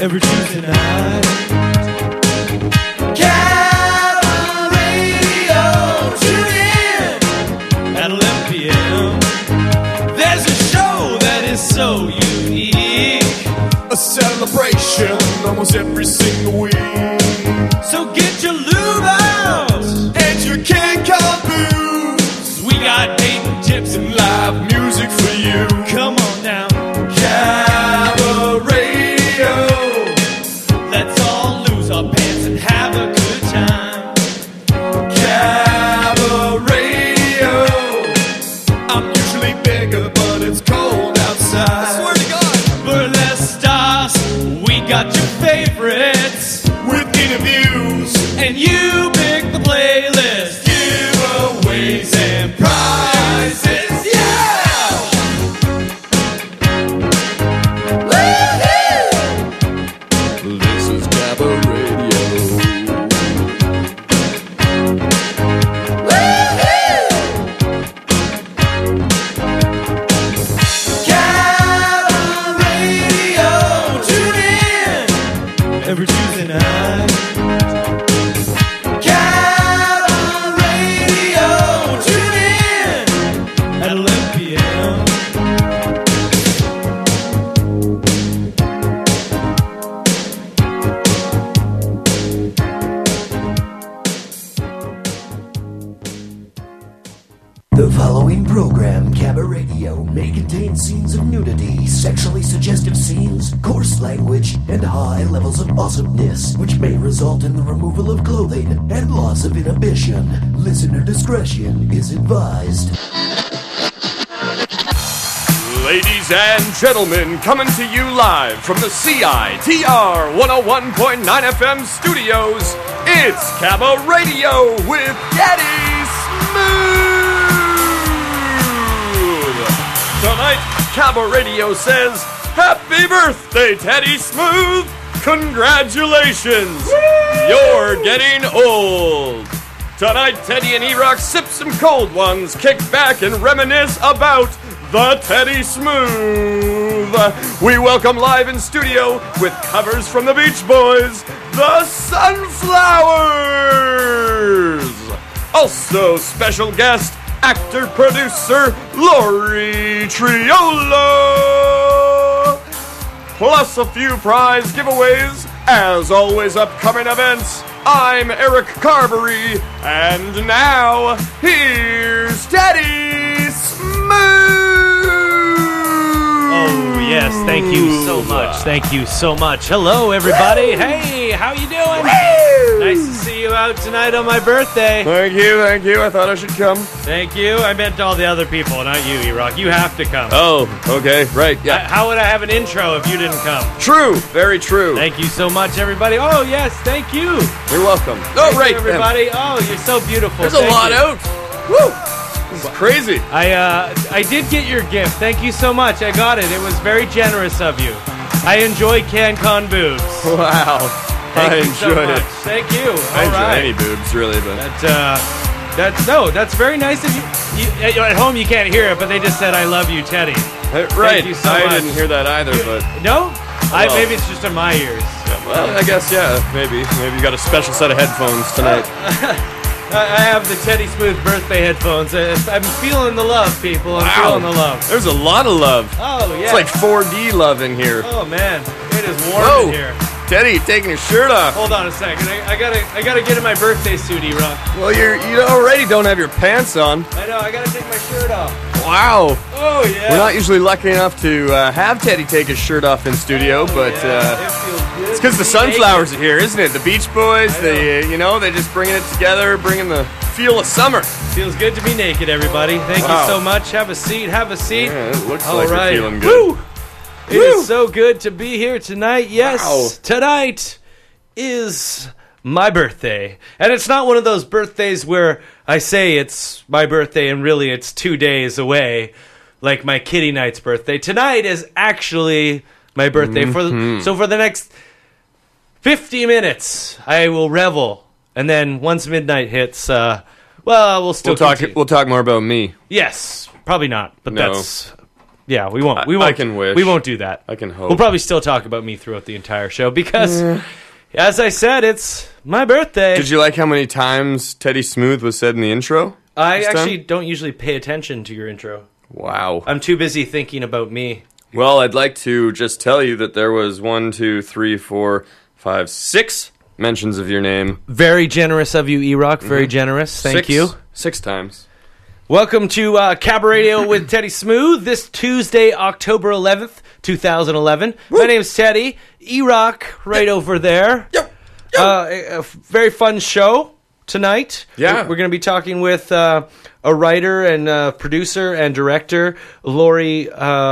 every Tuesday night. Cabba Radio, tune in At 11 p.m. There's a show that is so unique. a celebration almost every single week. So get your lube out. And your can-con booze. We got dating tips and Live music for you. come on now. Cabba Radio. Let's all lose our pants and have a good time. Cabba Radio. I'm usually bigger, but it's cold outside. I swear to God. Burlesque stars, we got your favorites. With interviews, And you pick the playlist. giveaways, and prizes. Yeah! Woo-hoo! This is Cabba Radio. Cabba Radio, tune in Every Tuesday night. Cabba Radio, tune in At 11 p.m. The following program, Cabba Radio, may contain scenes of nudity, sexually suggestive scenes, coarse language, and high levels of awesomeness, which may result in the removal of clothing and loss of inhibition. Listener discretion is advised. Ladies and gentlemen, coming to you live from the CITR 101.9 FM studios, it's Cabba Radio with Daddy Smooth! Tonight, Cabba Radio says, Happy birthday, Teddy Smooth! Congratulations! You're getting old! Tonight, Teddy and E-Rock sip some cold ones, kick back and reminisce about the Teddy Smooth. We welcome live in studio with covers from the Beach Boys, the Sunflowers. Also, special guest, actor-producer Lori Triola. Plus a few prize giveaways. As always, upcoming events. I'm Eric Carberry, and now, here's Teddy Smooth! Oh, yes. Thank you so much. Thank you so much. Hello, everybody. Hey, how you doing? Nice to see you out tonight on my birthday. Thank you. I thought I should come. Thank you. I meant all the other people, not you, E-Rock. You have to come. Oh, okay, right, yeah. How would I have an intro if you didn't come? True, very true. Thank you so much, everybody. Oh, yes, thank you. You're welcome. Thank right, you, everybody. Oh, you're so beautiful. There's Thank a lot you. out. Woo! This is crazy. I did get your gift. Thank you so much. I got it. It was very generous of you. I enjoy CanCon boobs. Wow. Thank you so enjoy much. it. Thank you. I enjoy any boobs, really, but That's very nice of you. At home you can't hear it, but they just said I love you, Teddy. right. Thank you so I much. didn't hear that either, but No? Well. Maybe it's just in my ears. well, I guess maybe you got a special set of headphones tonight. I have the Teddy Smooth birthday headphones. I'm feeling the love, people. I'm feeling the love. There's a lot of love. Oh, yeah. It's like 4D love in here. Oh, man. It is warm Whoa. in here. Teddy, taking his shirt off. Hold on a second. I gotta get in my birthday suit, E-Rock. Well, you already don't have your pants on. I know. I gotta take my shirt off. Wow. Oh, yeah. We're not usually lucky enough to have Teddy take his shirt off in studio, but it feels good. it's because the to be Sunflowers are here, isn't it? The Beach Boys, I know. they just bringing it together, bringing the feel of summer. naked. Feels good to be naked, everybody. Thank Wow. you so much. Have a seat. Have a seat. Yeah, it looks All like right. you're feeling good. Woo! It is so good to be here tonight. Yes, Wow. tonight is my birthday. And it's not one of those birthdays where I say it's my birthday and really it's 2 days away, like my Kitty Knight's birthday. Tonight is actually my birthday. So for the next 50 minutes, I will revel. And then once midnight hits, we'll still We'll continue. talk more about me. Yes, probably not, but No. that's Yeah, we won't. We won't. I can wish. We won't do that. I can hope. We'll probably still talk about me throughout the entire show because, as I said, it's my birthday. Did you like how many times Teddy Smooth was said in the intro? I this actually time? don't usually pay attention to your intro. Wow. I'm too busy thinking about me. Well, I'd like to just tell you that there was 1, 2, 3, 4, 5, 6 mentions of your name. Very generous of you, E-Rock. Very generous. Thank you. 6 times. Welcome to Cabaret Radio with Teddy Smooth this Tuesday, October 11th, 2011. My name's Teddy. E-Rock right over there. Yep. A very fun show tonight. Yeah. We're going to be talking with a writer and producer and director, Lori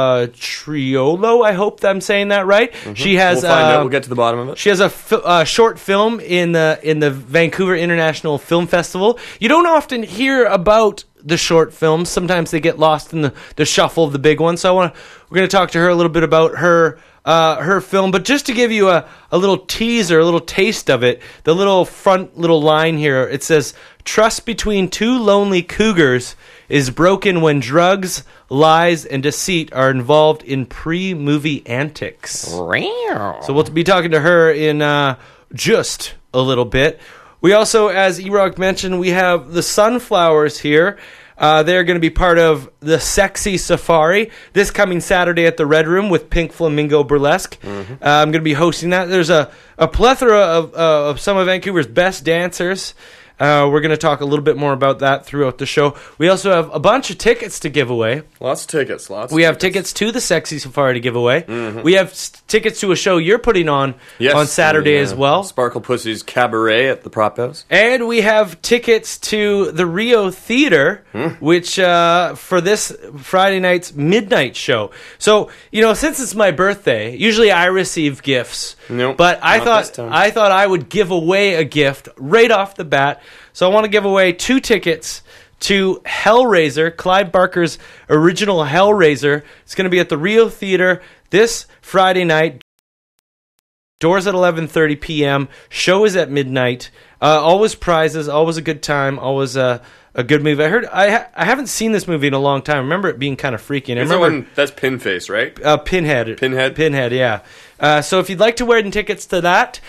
Triolo. I hope I'm saying that right. She has. We'll find out. We'll get to the bottom of it. She has a short film in the Vancouver International Film Festival. You don't often hear about the short films. Sometimes they get lost in the shuffle of the big ones. So we're going to talk to her a little bit about her film. But just to give you a little teaser, a little taste of it, the little line here, it says, "Trust between two lonely cougars is broken when drugs, lies, and deceit are involved in pre-movie antics." So we'll be talking to her in just a little bit. We also, as E-Rock mentioned, we have the Sunflowers here. They're going to be part of the Sexy Safari this coming Saturday at the Red Room with Pink Flamingo Burlesque. I'm going to be hosting that. There's a plethora of some of Vancouver's best dancers. We're going to talk a little bit more about that throughout the show. We also have a bunch of tickets to give away. Lots of tickets. We have tickets to the Sexy Safari to give away. We have tickets to a show you're putting on Saturday as well. Sparkle Pussy's Cabaret at the Prop House. And we have tickets to the Rio Theater, which for this Friday night's midnight show. So, since it's my birthday, usually I receive gifts. Nope, but I not this time. thought I would give away a gift right off the bat. So I want to give away 2 tickets to Hellraiser, Clive Barker's original Hellraiser. It's going to be at the Rio Theater this Friday night. Doors at 11:30 p.m. Show is at midnight. Always prizes, always a good time, always a good movie. I haven't seen this movie in a long time. I remember it being kind of freaky. And I remember that's Pinface, right? Pinhead. Pinhead, yeah. So if you'd like to win tickets to that,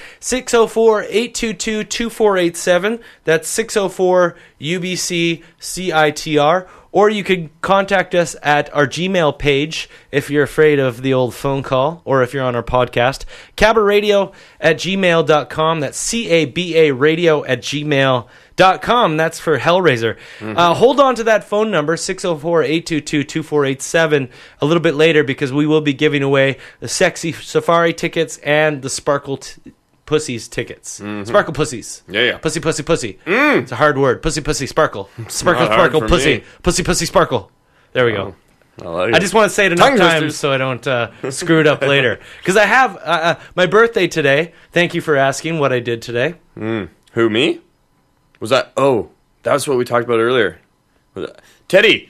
604-822-2487. That's 604-UBC-CITR. Or you could contact us at our Gmail page if you're afraid of the old phone call, or if you're on our podcast, cabaradio@gmail.com. That's CABA radio@gmail.com. That's for Hellraiser. Hold on to that phone number, 604-822-2487, a little bit later, because we will be giving away the Sexy Safari tickets and the Sparkle Pussies tickets. Sparkle Pussies. Yeah. Pussy. It's a hard word. Pussy, sparkle. Sparkle, pussy. Me. Pussy, sparkle. There we go. I like it. I just want to say it enough Tongue times twisters. so I don't screw it up later. Because I have my birthday today. Thank you for asking what I did today. Who, me? Was that? Oh, that was what we talked about earlier. Teddy,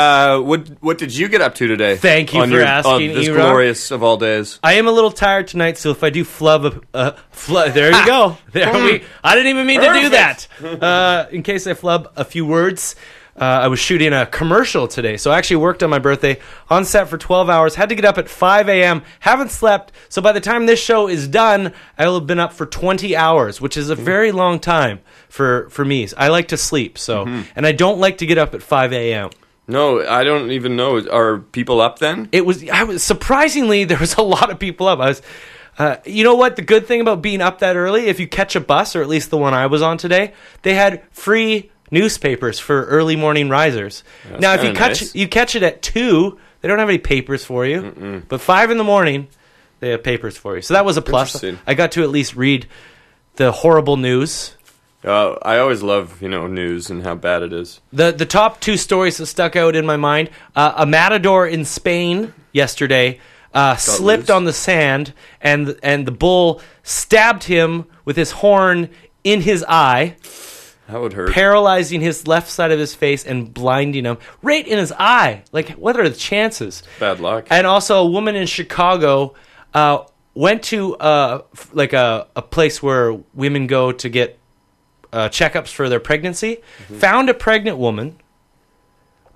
what did you get up to today? Thank you for asking, this E-Rock. glorious of all days. I am a little tired tonight, so if I do flub, there you go. I didn't even mean to do that. In case I flub a few words, I was shooting a commercial today, so I actually worked on my birthday on set for 12 hours, had to get up at 5 a.m., haven't slept, so by the time this show is done, I will have been up for 20 hours, which is a very long time for me. I like to sleep, and I don't like to get up at 5 a.m. No, I don't even know. Are people up then? I was surprisingly, there was a lot of people up. I was, you know what? The good thing about being up that early, if you catch a bus, or at least the one I was on today, they had free newspapers for early morning risers. That's now, if you catch it at 2, they don't have any papers for you. But 5 in the morning, they have papers for you. So that was a plus. Interesting. I got to at least read the horrible news. I always love news and how bad it is. The top 2 stories that stuck out in my mind: a matador in Spain yesterday slipped loose on the sand, and the bull stabbed him with his horn in his eye, That would hurt. paralyzing his left side of his face and blinding him right in his eye. Like, what are the chances? Bad luck. And also, a woman in Chicago went to a place where women go to get checkups for their pregnancy, found a pregnant woman,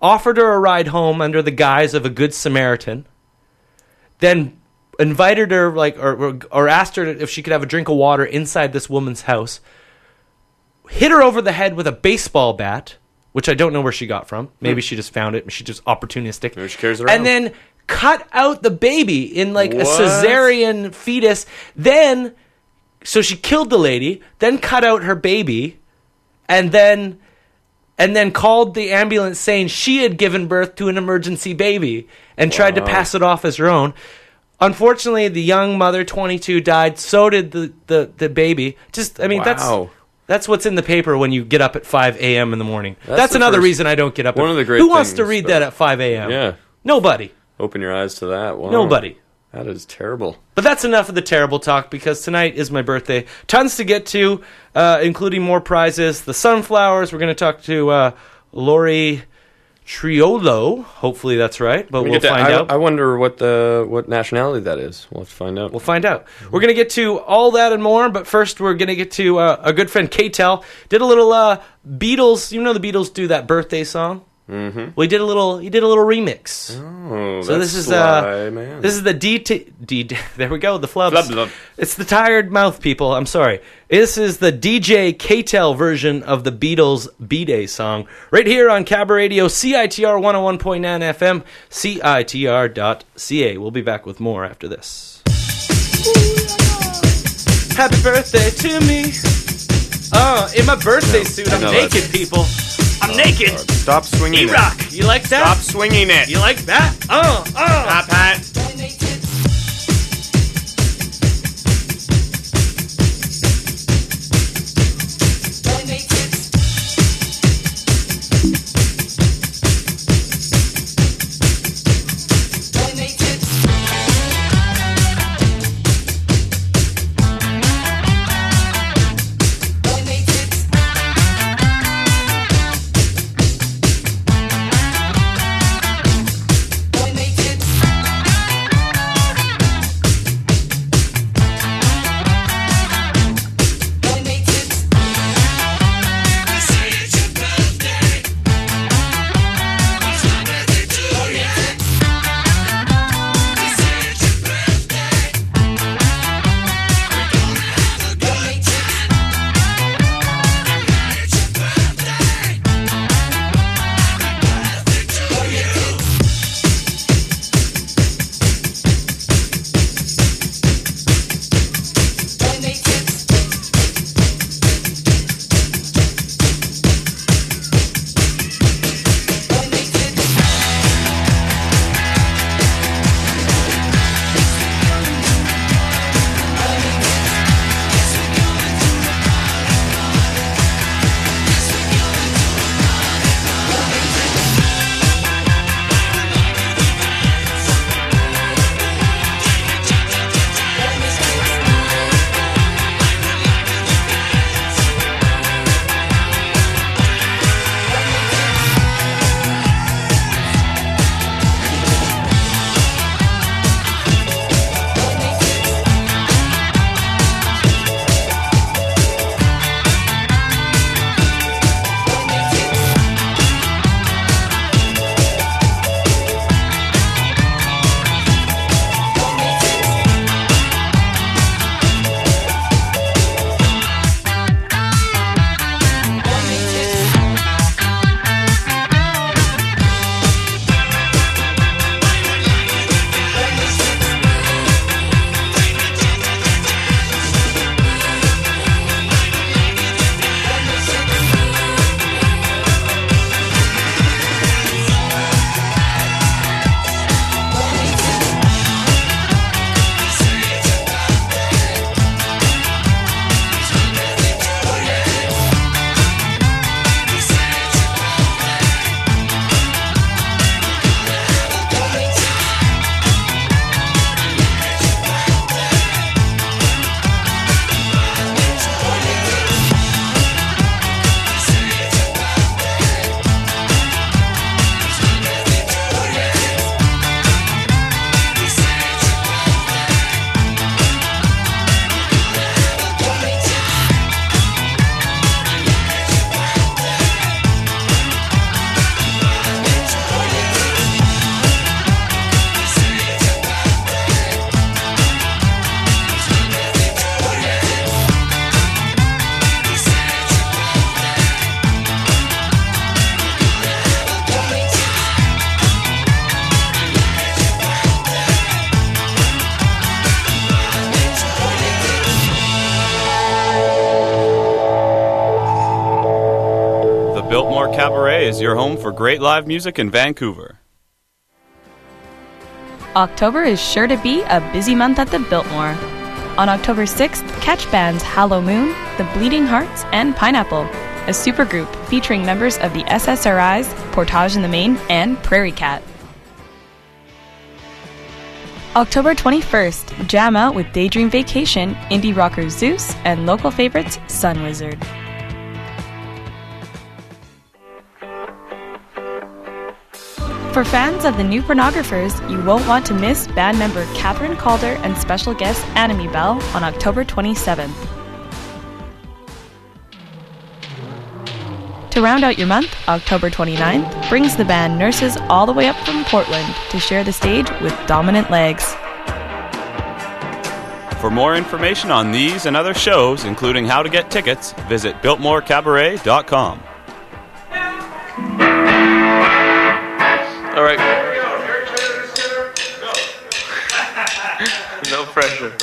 offered her a ride home under the guise of a good Samaritan, then invited her, or asked her if she could have a drink of water inside this woman's house, hit her over the head with a baseball bat, which I don't know where she got from. Maybe she just found it. She's just opportunistic. Maybe she carries it around. And then cut out the baby in like What? a cesarean fetus. So she killed the lady, then cut out her baby, and then called the ambulance saying she had given birth to an emergency baby and tried to pass it off as her own. Unfortunately, the young mother, 22, died. So did the baby. That's what's in the paper when you get up at 5 a.m. in the morning. That's another reason I don't get up. One of the great Who wants to things, read that at 5 a.m.? Yeah. Nobody. Open your eyes to that. Wow. Nobody. That is terrible. But that's enough of the terrible talk, because tonight is my birthday. Tons to get to, including more prizes. The Sunflowers. We're going to talk to Lori Triolo. Hopefully that's right, but we'll find out. I wonder what nationality that is. We'll have to find out. We'll find out. We're going to get to all that and more, but first we're going to get to a good friend, K-Tel. Did a little Beatles. You know the Beatles do that birthday song? Mm-hmm. Well, he did a little remix. Oh, so that's sly, man. This is the D. There we go. The flubs. Flub, flub. It's the tired mouth people. I'm sorry. This is the DJ K-Tel version of the Beatles' B-Day song, right here on Cabaret Radio, CITR 101.9 FM, CITR.ca. We'll be back with more after this. Happy birthday to me. In my birthday suit, I'm naked, people. I'm naked. Stop swinging E-Rock, you like that? Stop swinging it. You like that? Stop, Pat. Biltmore Cabaret is your home for great live music in Vancouver. October is sure to be a busy month at the Biltmore. On October 6th, catch bands Hallow Moon, The Bleeding Hearts, and Pineapple, a supergroup featuring members of the SSRIs, Portage in the Main, and Prairie Cat. October 21st, jam out with Daydream Vacation, indie rockers Zeus, and local favorites Sun Wizard. For fans of the New Pornographers, you won't want to miss band member Catherine Calder and special guest Anime Bell on October 27th. To round out your month, October 29th brings the band Nurses all the way up from Portland to share the stage with Dominant Legs. For more information on these and other shows, including how to get tickets, visit BiltmoreCabaret.com. All right. No pressure.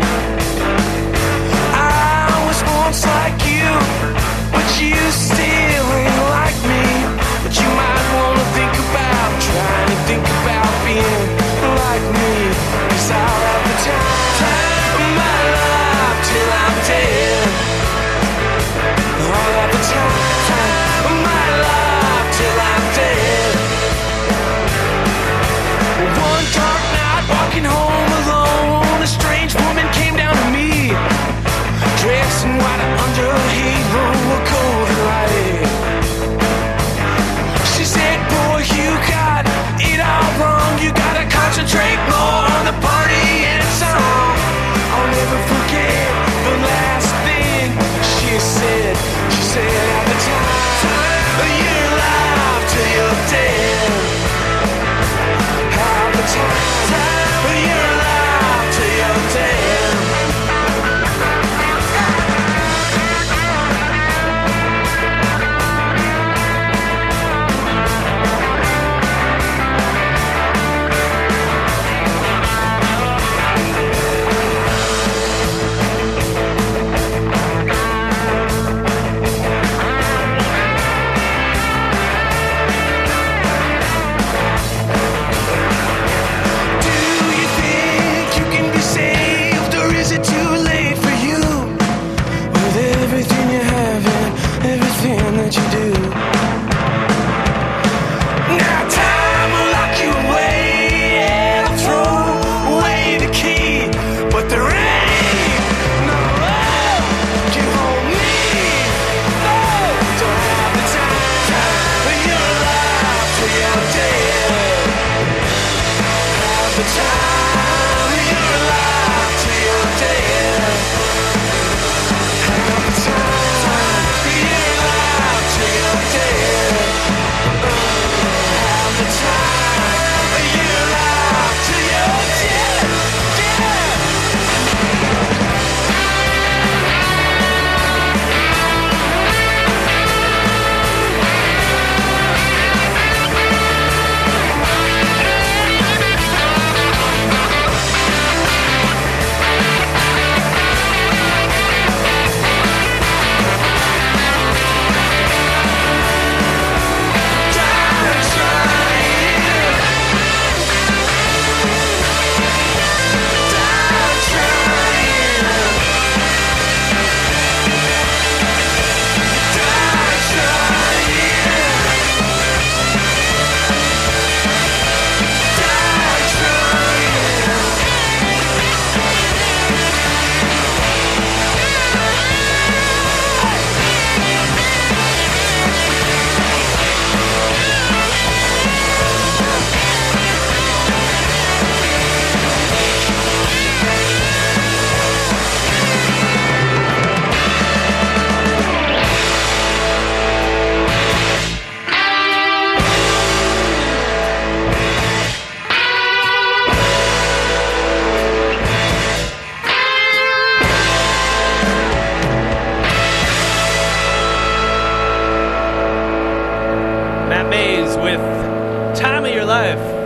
Still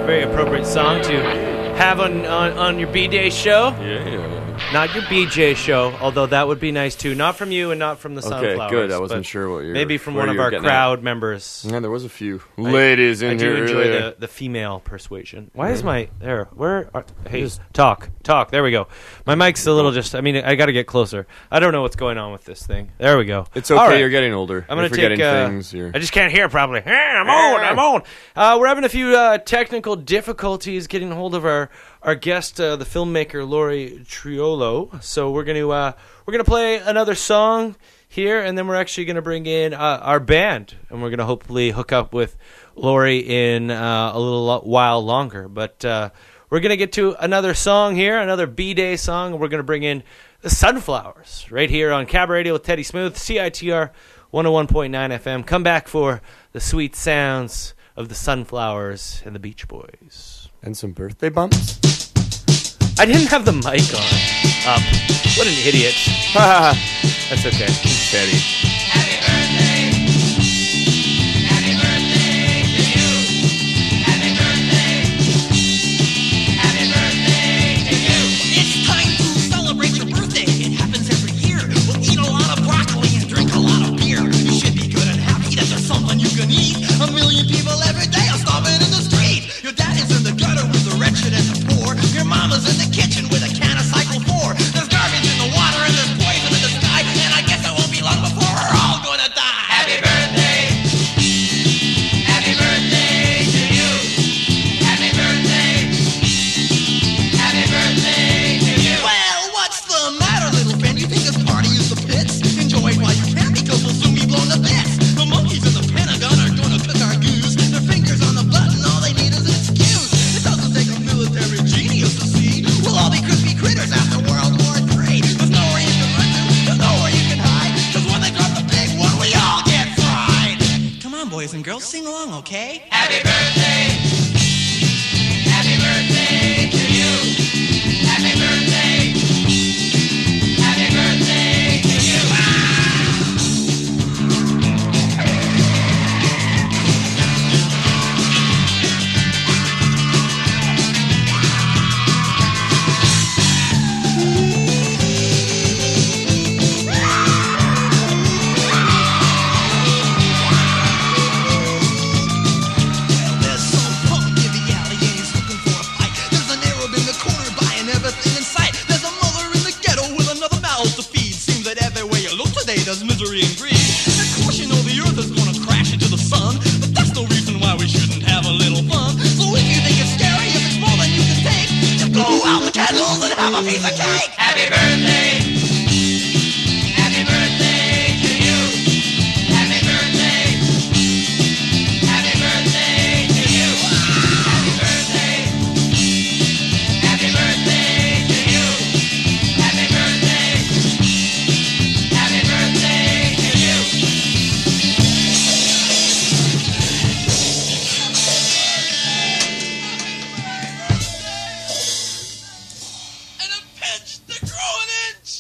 Very appropriate song to have on your B-Day show. Yeah. Not your BJ show, although that would be nice too. Not from you and not from the Sunflowers. Okay, good. I wasn't sure what you were... Maybe from where one of you were our getting crowd members. Yeah, there was a few ladies in I here do enjoy earlier. the female persuasion. Why is my... There. Where... hey, talk. There we go. My mic's a little just... I mean, I got to get closer. I don't know what's going on with this thing. There we go. It's okay. All right. You're getting older. I'm going to You're take... forgetting things. I just can't hear properly. I'm on. We're having a few technical difficulties getting a hold of our guest, the filmmaker Lori Triolo. So we're gonna play another song here, and then we're actually gonna bring in our band, and we're gonna hopefully hook up with Lori in a little while longer. But we're gonna get to another song here, another B-Day song, and we're gonna bring in the Sunflowers right here on Cabaret Radio with Teddy Smooth, CITR 101.9 FM. Come back for the sweet sounds of the Sunflowers and the Beach Boys. And some birthday bumps? I didn't have the mic on up. What an idiot. That's okay. Teddy. Happy birthday. Happy birthday to you. Happy birthday. Happy birthday to you. It's time to celebrate your birthday. It happens every year. We'll eat a lot of broccoli and drink a lot of beer. You should be good and happy that there's something you can eat. 1 million people every day are starving in the street. Your dad is in the gutter with the wretched and the poor. Your mama's in the kitchen with a can of Cycle 4. There's garbage in the water and there's poison in the sky. And I guess it won't be long before we're all gonna die. Happy birthday. Happy birthday to you. Happy birthday. Happy birthday to you. Well, what's the matter, little friend? You think this party is the pits? Enjoy it while you can, because we'll soon be blown to bits. The monkeys in the Pentagon are gonna cook our goose. Their fingers on the button, all they need is an excuse. It doesn't take a military genius to see. We'll all be crispy critters after World War III. There's nowhere you can run to, there's nowhere you can hide. Cause when they drop the big one, we all get fried. Come on, boys and girls, sing along, okay? Happy birthday. Happy birthday to you. Happy birthday. Happy birthday to you. There's some punk in the alley and he's looking for a fight. There's an Arab in the corner buying everything in sight. There's a mother in the ghetto with another mouth to feed. Seems that everywhere you look today there's misery and greed. Of course you know the earth is gonna crash into the sun, but that's no reason why we shouldn't have a little fun. So if you think it's scary, if it's more than you can take, just blow out the candles and have a piece of cake. Happy birthday. Happy birthday to you. Happy birthday. Happy birthday to you. Happy birthday. Happy birthday to you. Happy birthday. Happy birthday to you. And a pinch to grow an inch.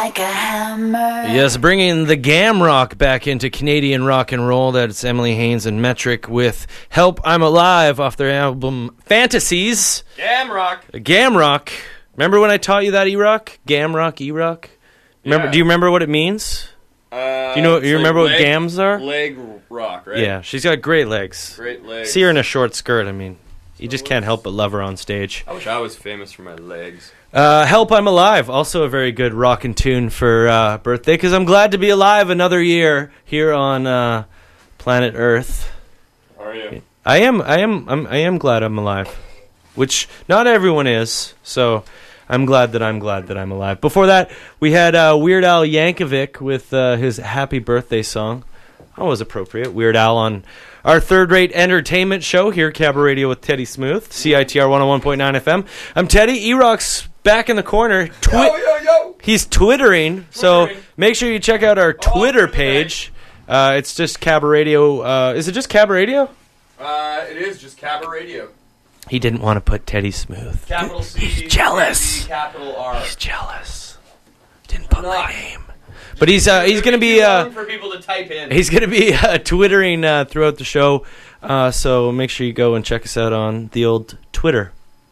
like a hammer. Yes, bringing the gam rock back into Canadian rock and roll. That's Emily Haynes and Metric with Help I'm Alive off their album Fantasies. Gamrock. Gam rock. Remember when I taught you that, E-Rock? Gam rock, E-Rock? Remember? Yeah. Do you remember what it means? Do you know? You remember what gams are? Leg rock, right? Yeah, she's got great legs. Great legs. See her in a short skirt. I mean, you just can't help but love her on stage. I wish I was famous for my legs. Help I'm Alive, also a very good rockin' tune for birthday, because I'm glad to be alive another year here on planet Earth. How are you? I am glad I'm alive, which not everyone is, so I'm glad that I'm alive. Before that, we had Weird Al Yankovic with his Happy Birthday song. That was appropriate. Weird Al on our third-rate entertainment show here at Cabaret Radio with Teddy Smooth, CITR 101.9 FM. I'm Teddy. E-Rock's back in the corner. Yo! He's twittering, so make sure you check out our Twitter page. It's just Cabaret Radio. Is it just Cabaret Radio? It is just Cabaret Radio. He didn't want to put Teddy Smooth. Capital C. He's jealous. Capital R. He's jealous. Didn't put my name. But he's gonna be for people to type in. he's gonna be twittering throughout the show. So make sure you go and check us out on the old Twitter,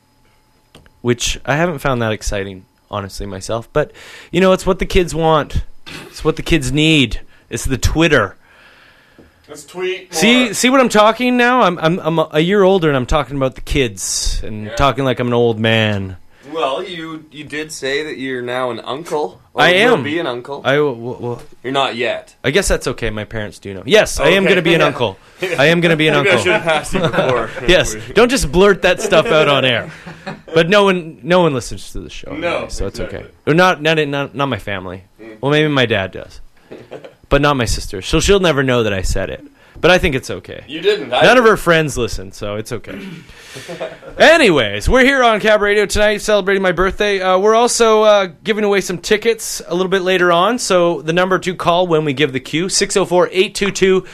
which I haven't found that exciting, honestly, myself. But you know, it's what the kids want. It's what the kids need. It's the Twitter. Let's tweet more. See what I'm talking now? I'm a year older and I'm talking about the kids and talking like I'm an old man. Well, you did say that you're now an uncle. Or I am. will be an uncle. Well, You're not yet. I guess that's okay. My parents do know. Yes, I am going to be an uncle. I am going to be an Maybe uncle. I should have asked you before. Yes, don't just blurt that stuff out on air. But no one listens to the show. No, anyway, so exactly. it's okay. Or not my family. Well, maybe my dad does, but not my sister. So she'll never know that I said it. But I think it's okay. You didn't. None of her friends listen, so it's okay. Anyways, we're here on Cab Radio tonight celebrating my birthday. We're also giving away some tickets a little bit later on, so the number to call when we give the cue, 604-822-2487,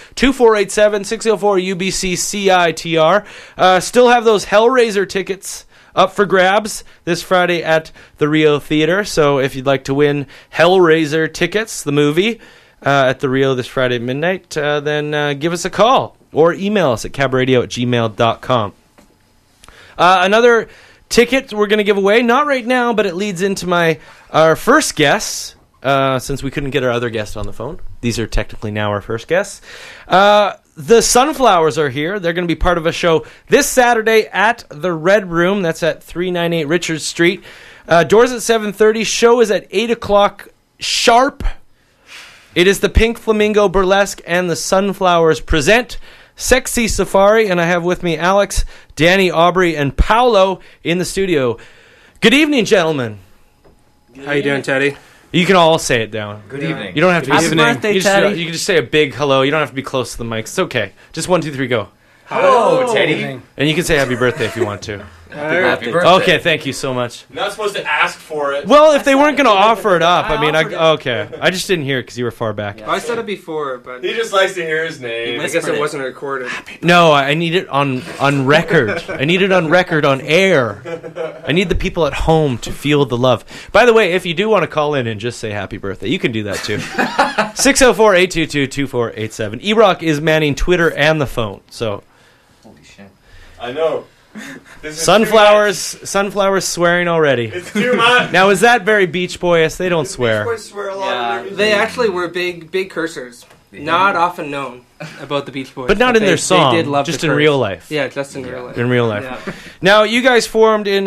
604-UBC-CITR. Still have those Hellraiser tickets up for grabs this Friday at the Rio Theater, so if you'd like to win Hellraiser tickets, the movie, at the Rio this Friday at midnight, then give us a call or email us at cabradio@gmail.com. Another ticket we're going to give away, not right now, but it leads into our first guest, since we couldn't get our other guest on the phone. These are technically now our first guests. The Sunflowers are here. They're going to be part of a show this Saturday at the Red Room. That's at 398 Richards Street. Doors at 7:30. Show is at 8 o'clock sharp. It is the Pink Flamingo Burlesque and the Sunflowers present Sexy Safari, and I have with me Alex, Danny, Aubrey, and Paolo in the studio. Good evening, gentlemen. How you doing, Teddy? You can all say it down. Good evening. You don't have to be Happy birthday, you Teddy. you can just say a big hello. You don't have to be close to the mic. It's okay. Just 1, 2, 3, go. Hello, Teddy. And you can say happy birthday if you want to. Happy birthday. Okay, thank you so much. You're not supposed to ask for it. Well, if they weren't going to offer it up, okay. I just didn't hear it because you were far back. I said it before, but He just likes to hear his name. I guess it wasn't recorded. No, I need it on record. I need it on record, on air. I need the people at home to feel the love. By the way, if you do want to call in and just say happy birthday, you can do that too. 604-822-2487. E-Rock is manning Twitter and the phone. So Holy shit. I know. This is sunflowers swearing already. It's too much. Now, is that very Beach Boy-esque? They don't swear. Beach Boys swear a lot Yeah. in their music. They actually were big cursors. Not often known about the Beach Boys. But not in their song, They did love just to in curse. real life. Yeah, just in real life. In real life. Yeah. Now, you guys formed in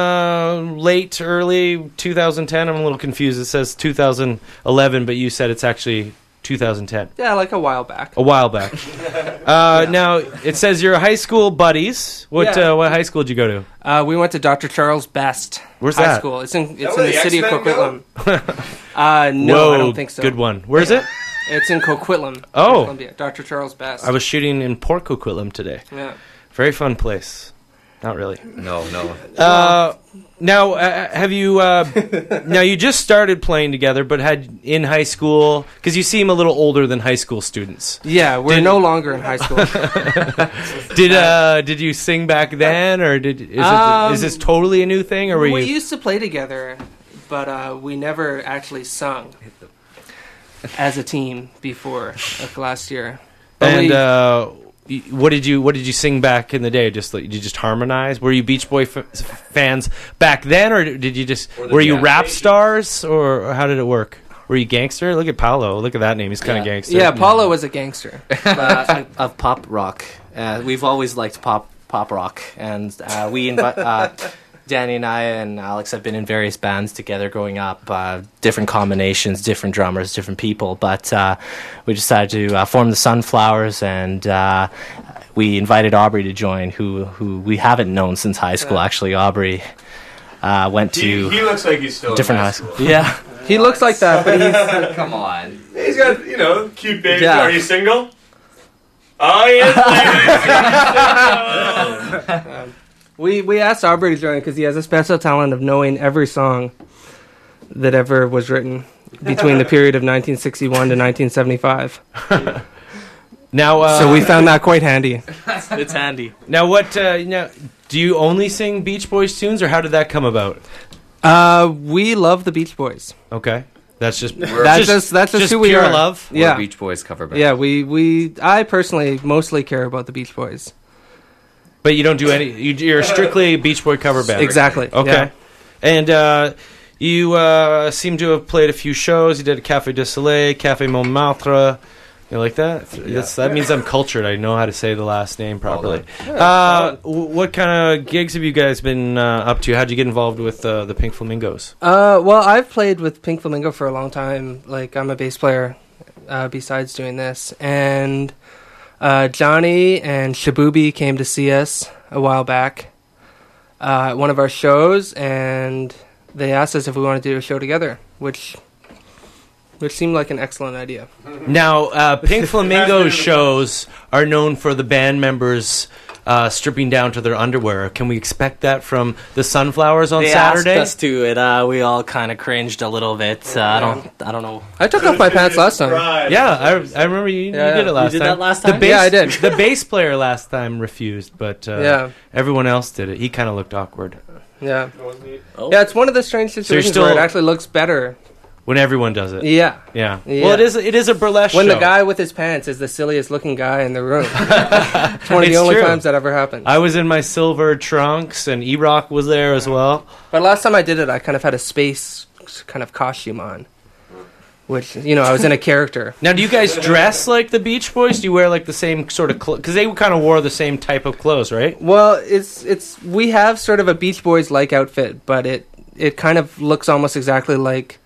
early 2010. I'm a little confused. It says 2011, but you said it's actually 2010. Yeah, like a while back. A while back. Now, it says you're high school buddies. What high school did you go to? We went to Dr. Charles Best Where's High that? School. It's in where the the city of X-Men Coquitlam. No, Whoa, I don't think so. good one. Where is it? It's in Coquitlam. Oh. Columbia. Dr. Charles Best. I was shooting in Port Coquitlam today. Yeah. Very fun place. Not really. No. Now, have you? Now you just started playing together, but had in high school because you seem a little older than high school students. Yeah, we're no longer in high school. Did you sing back then, or is this totally a new thing, or were we you? used to play together, but we never actually sung as a team before, like last year. But what did you sing back in the day? Did you just harmonize? Were you Beach Boy fans back then, or did you just were you rap stars, or how did it work? Were you gangster? Look at Paolo. Look at that name. He's kind of gangster. Yeah, Paulo was a gangster. Of pop rock. We've always liked pop rock, and we Danny and I and Alex have been in various bands together growing up, different combinations, different drummers, different people, but we decided to form the Sunflowers, and we invited Aubrey to join, who we haven't known since high school. Actually, Aubrey went to He looks like he's still different in high school. Yeah. He looks like that, but he's... Come on. He's got, cute baby. Yeah. Are you single? Oh, yes, We asked Aubrey to join because he has a special talent of knowing every song that ever was written between the period of 1961 to 1975. Now, so we found that quite handy. It's handy. Now, do you only sing Beach Boys tunes, or how did that come about? We love the Beach Boys. Okay, that's just that's just who we pure are. love. We're Yeah, a Beach Boys cover band. yeah. I personally mostly care about the Beach Boys. But you don't do any. You're strictly a Beach Boy cover band. Exactly. Okay. Yeah. And you seem to have played a few shows. You did Café du Soleil, Café Montmartre. You like that? That means I'm cultured. I know how to say the last name properly. What kind of gigs have you guys been up to? How'd you get involved with the Pink Flamingos? Well, I've played with Pink Flamingo for a long time. Like, I'm a bass player besides doing this. And Johnny and Shabubi came to see us a while back at one of our shows, and they asked us if we wanted to do a show together, which seemed like an excellent idea. Now, Pink Flamingo shows are known for the band members stripping down to their underwear. Can we expect that from the Sunflowers on Saturday? They asked us to, and we all kind of cringed a little bit. I don't know. I took off my pants last time. Yeah, I remember you did it last time. You did that last time? Yeah, I did. The bass player last time refused, but everyone else did it. He kind of looked awkward. Yeah. Oh. Yeah, it's one of the strange situations where it actually looks better. When everyone does it. Yeah. Yeah. Well, it is a burlesque when show. The guy with his pants is the silliest looking guy in the room. It's one of the only times that ever happened. I was in my silver trunks, and E-Rock was there as well. But last time I did it, I kind of had a space kind of costume on. Which, I was in a character. Now, do you guys dress like the Beach Boys? Do you wear like the same sort of clothes? Because they kind of wore the same type of clothes, right? Well, we have sort of a Beach Boys-like outfit, but it kind of looks almost exactly like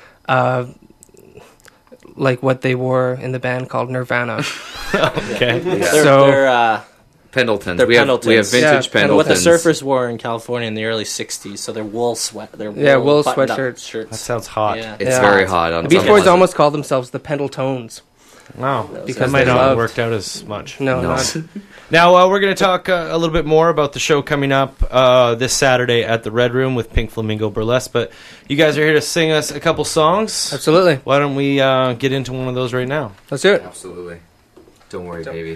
what they wore in the band called Nirvana. Okay. Yeah. They're Pendletons. They're we Pendletons. have vintage Pendletons. And what the surfers wore in California in the early 60s, so they're wool wool buttoned-up sweatshirts. shirts. That sounds hot. Yeah. It's very hot. On The Beach some Boys ones. almost called themselves the Pendletones. Wow. Because That might they not have loved- worked out as much. No. Not. Now, we're going to talk a little bit more about the show coming up this Saturday at the Red Room with Pink Flamingo Burlesque, but you guys are here to sing us a couple songs. Absolutely. Why don't we get into one of those right now? Let's do it. Absolutely. Don't worry, baby.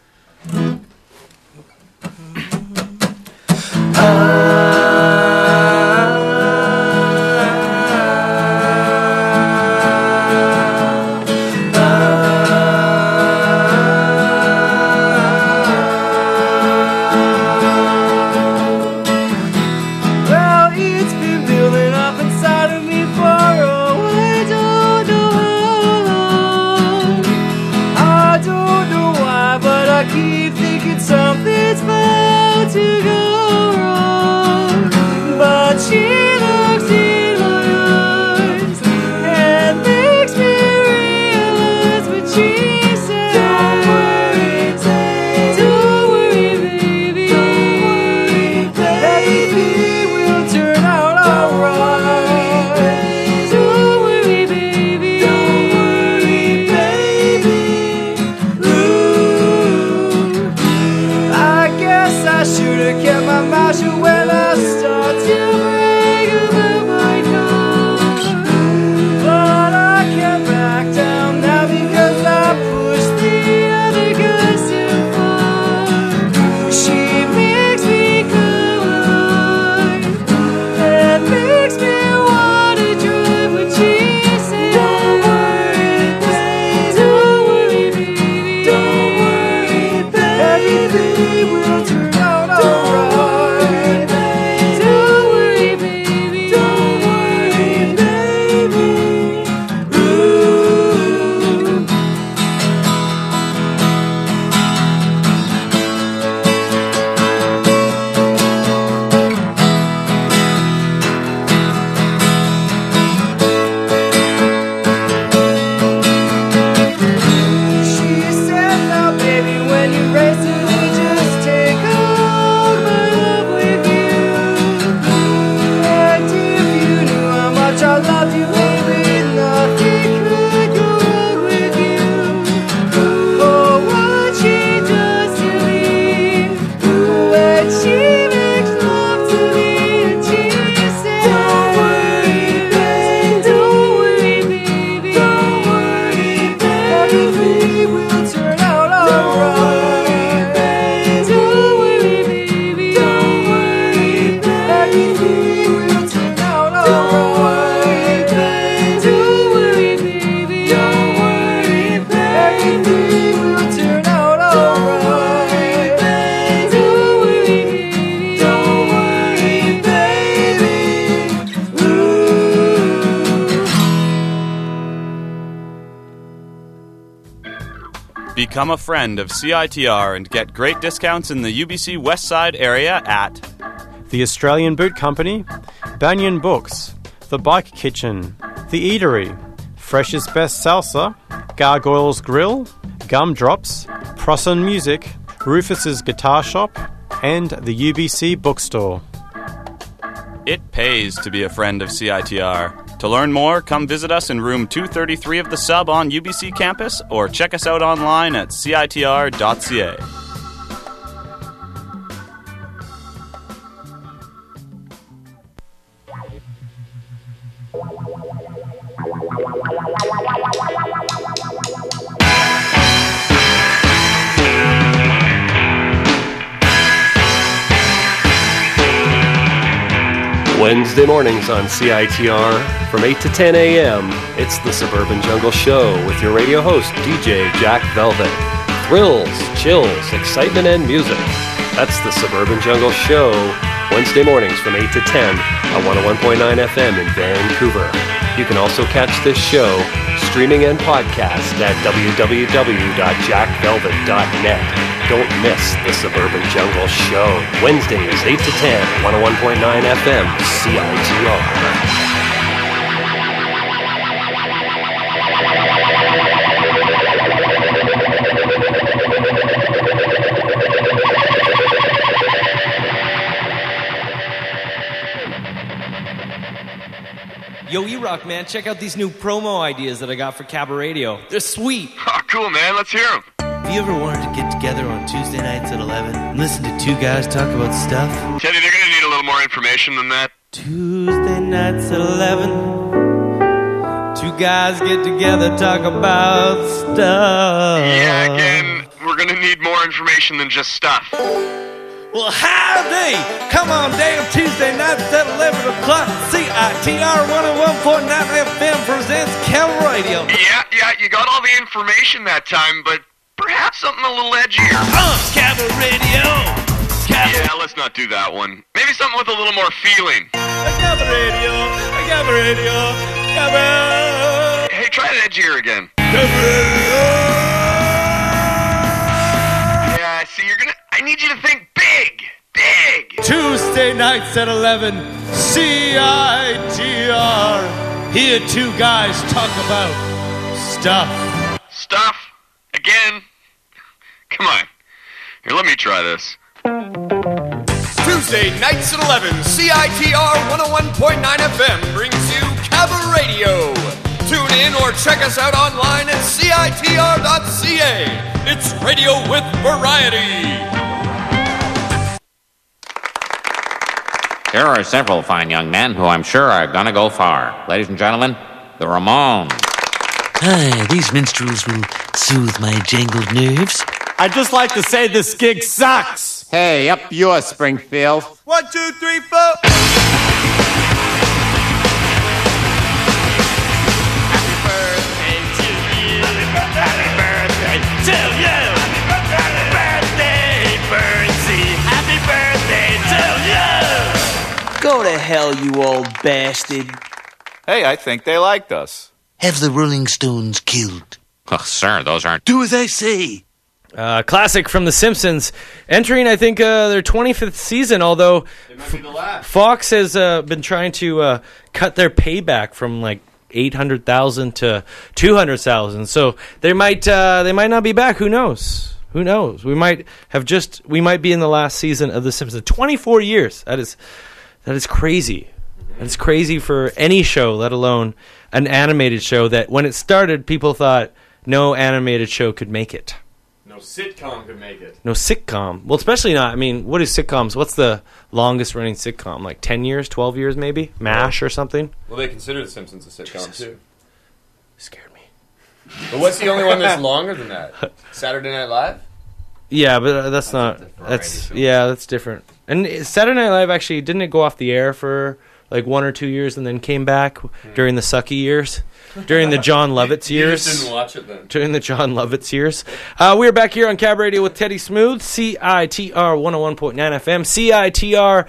Well, it's been building up inside of me for I don't know how long. I don't know why, but I keep thinking something's about to go wrong. But she looks in my eyes and makes me realize what she said. Don't worry, baby. Don't worry, baby. Don't worry, baby. We'll turn out alright. Don't worry, baby. Don't worry, baby. Ooh, I guess I should have kept my mouth shut when I start to break about my car. But I can't back down now because I we'll turn out alright. Don't worry, baby. Don't worry, baby. Ooh. She said, now baby, when you race to me, just take all my love with you. And if you knew how much I loved you, baby, nothing could go wrong with you. For what she does to me, when she makes love to me, and she said, don't worry, baby, don't worry, baby, don't worry, baby, we'll turn out alright. Don't worry, baby, don't worry, baby, we'll turn out alright. Don't worry, baby, don't worry, baby, we'll turn out alright. Don't worry, baby, don't worry, baby. Become a friend of CITR and get great discounts in the UBC West Side area at The Australian Boot Company, Banyan Books, The Bike Kitchen, The Eatery, Fresh's Best Salsa, Gargoyles Grill, Gumdrops, Prosson Music, Rufus's Guitar Shop, and the UBC Bookstore. It pays to be a friend of CITR. To learn more, come visit us in room 233 of the Sub on UBC campus or check us out online at citr.ca. Wednesday mornings on CITR from 8 to 10 a.m. It's the Suburban Jungle Show with your radio host, DJ Jack Velvet. Thrills, chills, excitement, and music. That's the Suburban Jungle Show, Wednesday mornings from 8 to 10 on 101.9 FM in Vancouver. You can also catch this show streaming and podcast at www.jackvelvet.net. Don't miss the Suburban Jungle Show. Wednesdays, 8 to 10, 101.9 FM, CITR. Yo, E-Rock, man, check out these new promo ideas that I got for Cabaret Radio. They're sweet. Oh, cool, man. Let's hear them. Have you ever wanted to get together on Tuesday nights at 11 and listen to two guys talk about stuff? Teddy, they're going to need a little more information than that. Tuesday nights at 11, two guys get together, talk about stuff. Yeah, again, we're going to need more information than just stuff. Well, howdy! Come on down Tuesday nights at 11 o'clock. CITR 101.9 FM presents Cabaret Radio. Yeah, you got all the information that time, but perhaps something a little edgier. Cabaret Radio. Yeah, let's not do that one. Maybe something with a little more feeling. Cabaret Radio. Cabaret Radio. Cabaret. Hey, try it edgier again. Yeah, see, I need you to think big. Tuesday nights at 11, CITR. Here two guys talk about stuff. Stuff? Again? Come on. Here, let me try this. Tuesday nights at 11, CITR 101.9 FM brings you Cabaret Radio. Tune in or check us out online at CITR.ca. It's radio with variety. Here are several fine young men who I'm sure are gonna go far. Ladies and gentlemen, the Ramones. Hi, these minstrels will soothe my jangled nerves. I'd just like to say this gig sucks. Hey, up yours, Springfield. 1, 2, 3, 4. Happy birthday to you. Happy birthday Go to hell, you old bastard. Hey, I think they liked us. Have the Rolling Stones killed. Oh, sir, those aren't... Do as I say. Classic from The Simpsons, entering, I think, their 25th season, although Fox has been trying to cut their payback from, like, 800,000 to 200,000. So they might not be back. Who knows? Who knows? We might be in the last season of The Simpsons. 24 years. That is crazy. That's crazy for any show, let alone an animated show that when it started, people thought no animated show could make it. No sitcom could make it. No sitcom. Well, especially not. I mean, what is sitcoms? What's the longest running sitcom? Like 10 years, 12 years maybe? MASH or something? Well, they consider The Simpsons a sitcom, too. Scared me. But what's the only one that's longer than that? Saturday Night Live? Yeah, but that's not... That's different. And Saturday Night Live, actually, didn't it go off the air for like 1 or 2 years and then came back during the sucky years? During the John Lovitz years. You just didn't watch it then. During the John Lovitz years. We're back here on Cab Radio with Teddy Smooth, CITR 101.9 FM,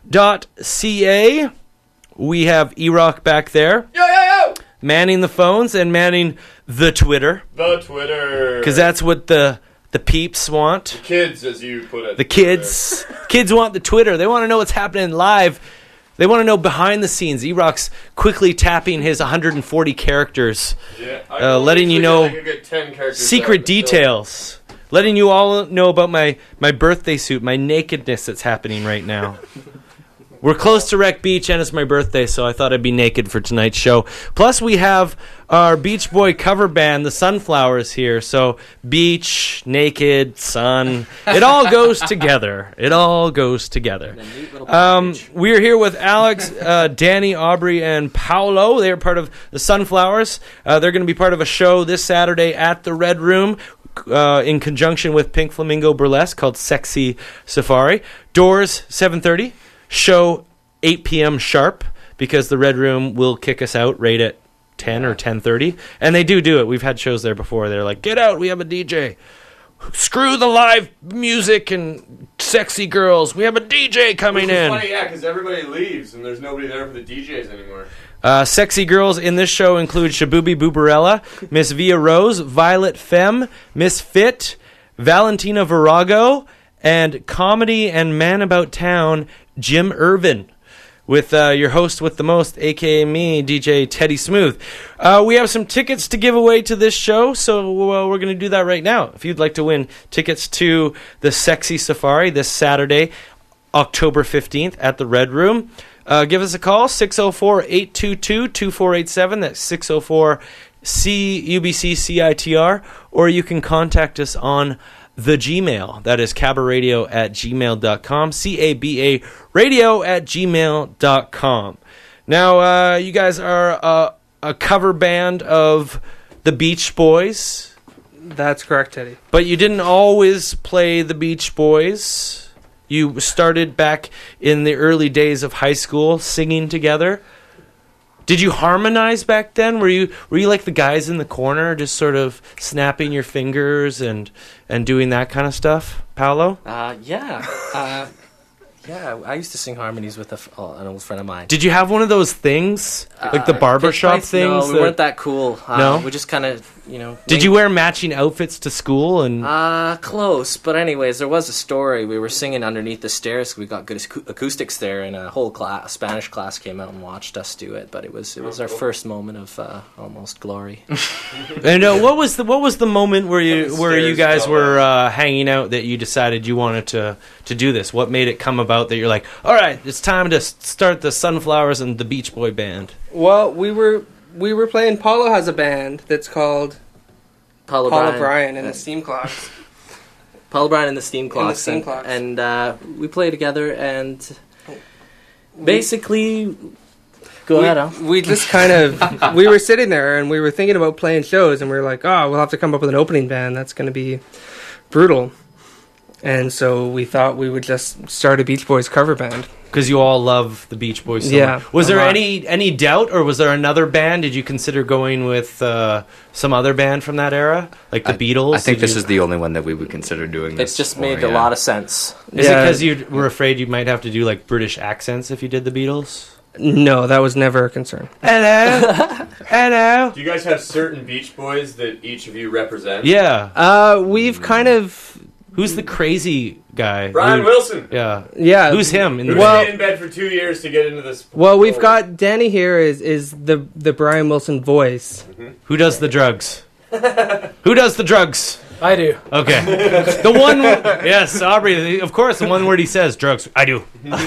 CITR.ca. We have E-Rock back there. Yo! Manning the phones and manning the Twitter. The Twitter. Because that's what the peeps want. The kids, as you put it. The kids. Kids want the Twitter. They want to know what's happening live. They want to know behind the scenes. E-Rock's quickly tapping his 140 characters, letting you know secret details, letting you all know about my birthday suit, my nakedness that's happening right now. We're close to Wreck Beach, and it's my birthday, so I thought I'd be naked for tonight's show. Plus, we have our Beach Boy cover band, the Sunflowers, here. So, beach, naked, sun, it all goes together. It all goes together. We're here with Alex, Danny, Aubrey, and Paolo. They're part of the Sunflowers. They're going to be part of a show this Saturday at the Red Room, in conjunction with Pink Flamingo Burlesque, called Sexy Safari. Doors, 7:30. Show 8 p.m. sharp, because the Red Room will kick us out right at 10 or 10:30. And they do it. We've had shows there before. They're like, get out, we have a DJ. Screw the live music and sexy girls. We have a DJ coming in. Funny, yeah, because everybody leaves and there's nobody there for the DJs anymore. Sexy girls in this show include Shabubi Bubarella, Miss Via Rose, Violet Femme, Miss Fit, Valentina Virago, and comedy and man about town, Jim Irvin, with your host with the most, a.k.a. me, DJ Teddy Smooth. We have some tickets to give away to this show, so we're going to do that right now. If you'd like to win tickets to the Sexy Safari this Saturday, October 15th at the Red Room, give us a call, 604-822-2487. That's 604-CUBC-CITR, or you can contact us on the Gmail. That is cabaradio@gmail.com, CABA radio@gmail.com. Now, you guys are a cover band of the Beach Boys. That's correct, Teddy. But you didn't always play the Beach Boys. You started back in the early days of high school singing together. Did you harmonize back then? Were you like the guys in the corner, just sort of snapping your fingers and doing that kind of stuff, Paolo? Yeah, I used to sing harmonies with an old friend of mine. Did you have one of those things, like the barbershop things? No, we weren't that cool. No? We just kind of, Did you wear matching outfits to school? And close. But anyways, there was a story. We were singing underneath the stairs. We got good acoustics there, and a whole Spanish class came out and watched us do it. But it was our first moment of almost glory. And what was the moment where you guys were hanging out that you decided you wanted to do this? What made it come about that you're like, all right, it's time to start the Sunflowers and the Beach Boy band? Well, we were playing. Paulo has a band that's called Paula Bryan and the Steam Clocks. Paula Bryan and the Steam Clocks. And we play together, and basically, go ahead, Al. We just kind of, we were sitting there and we were thinking about playing shows, and we were like, oh, we'll have to come up with an opening band. That's going to be brutal. And so we thought we would just start a Beach Boys cover band. Because you all love the Beach Boys so Yeah, much. Was a there lot. any doubt, or was there another band? Did you consider going with some other band from that era, like the Beatles? I think Did this you- is the only one that we would consider doing this. It's just for, made a yeah. lot of sense. Is it because you were afraid you might have to do like British accents if you did the Beatles? No, that was never a concern. Hello, hello. Do you guys have certain Beach Boys that each of you represent? Yeah. We've kind of. Who's the crazy guy? Brian Wilson. Yeah. Yeah. Who's him? Who stayed in bed for 2 years to get into this? Well, we've got Danny here is the Brian Wilson voice. Who does the drugs? Who does the drugs? I do. Okay. The one, yes, Aubrey, of course, the one word he says, drugs. I do.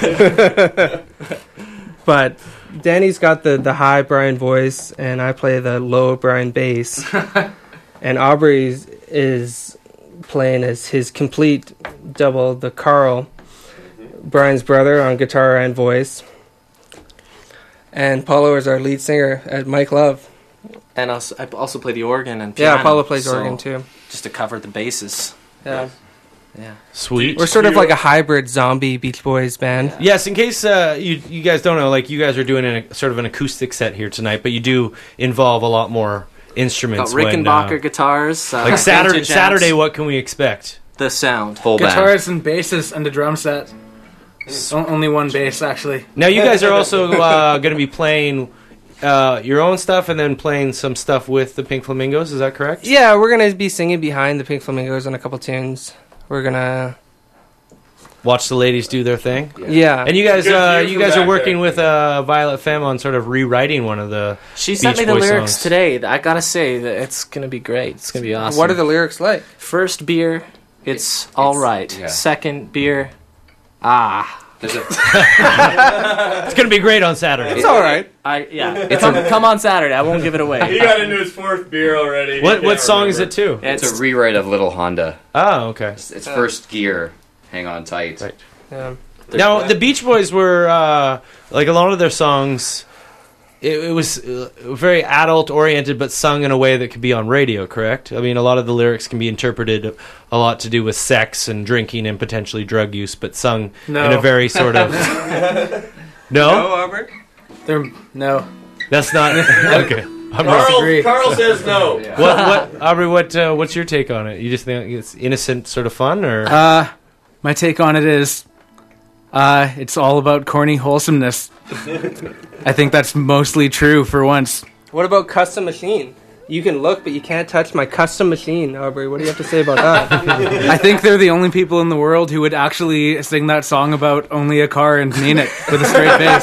But Danny's got the high Brian voice, and I play the low Brian bass. And Aubrey is playing as his complete double, the Carl, Brian's brother, on guitar and voice. And Paulo is our lead singer at Mike Love. And I also play the organ and piano. Yeah, Paulo plays so organ too. Just to cover the bases. Yeah. Yeah. Sweet. We're sort of like a hybrid zombie Beach Boys band. Yes, in case you guys don't know, like you guys are doing a sort of an acoustic set here tonight, but you do involve a lot more instruments. Got Rickenbacker guitars. Like Saturday, vintage amps. what can we expect? The sound. Full band. Guitars and basses and a drum set. Only one bass, actually. Now you guys are also going to be playing your own stuff and then playing some stuff with the Pink Flamingos. Is that correct? Yeah, we're going to be singing behind the Pink Flamingos on a couple tunes. We're going to... Watch the ladies do their thing. Yeah. And you guys, Good view you from guys back are working there. with Violet Femme on sort of rewriting one of the. She sent Beach me the Boy lyrics songs. today. I gotta say that it's gonna be great. It's gonna be awesome. What are the lyrics like? First beer, it's all right. yeah. Second beer, It's going to be great on Saturday. It's all right. Come on Saturday. I won't give it away. He got into his fourth beer already. What song is it too? It's a rewrite of Little Honda. Oh, okay. It's first gear. Hang on tight. Right. Yeah. Now the Beach Boys were like a lot of their songs. It was very adult oriented, but sung in a way that could be on radio. Correct? I mean, a lot of the lyrics can be interpreted a lot to do with sex and drinking and potentially drug use, but sung in a very sort of no. Albert? No. That's not okay. Carl says no. What Aubrey? What's your take on it? You just think it's innocent, sort of fun, or My take on it is, it's all about corny wholesomeness. I think that's mostly true for once. What about Custom Machine? You can look, but you can't touch my Custom Machine, Aubrey. What do you have to say about that? I think they're the only people in the world who would actually sing that song about only a car and mean it with a straight face.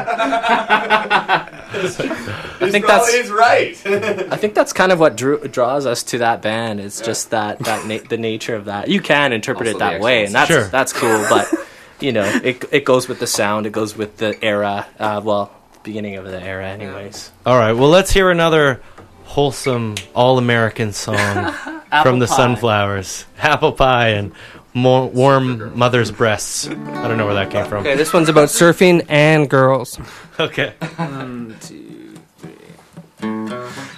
I think that's He's right. I think that's kind of what draws us to that band. It's just the nature of that. You can interpret Also it that the way, and Sure. that's cool. But you know, it goes with the sound. It goes with the era. Beginning of the era, anyways. all right? Well, let's hear another wholesome, all-American song from the pie. Sunflowers, Apple Pie and Warm Mother's Breasts. I don't know where that came from. Okay, this one's about surfing and girls. Okay. 1, 2, 3.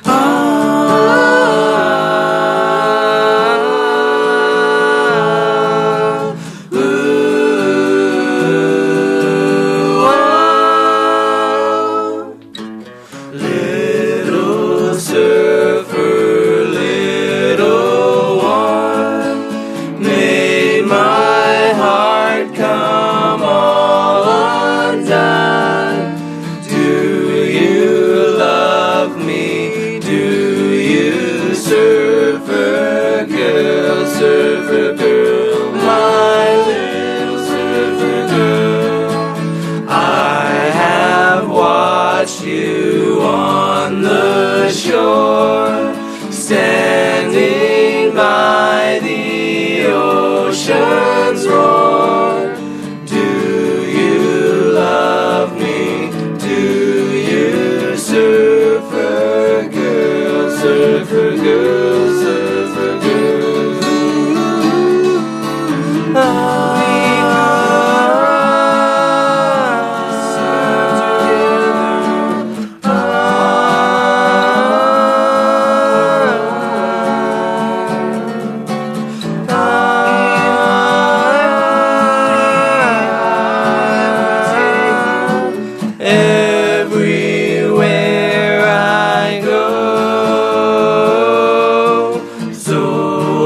Little surfer, little one, made my heart come all undone. Do you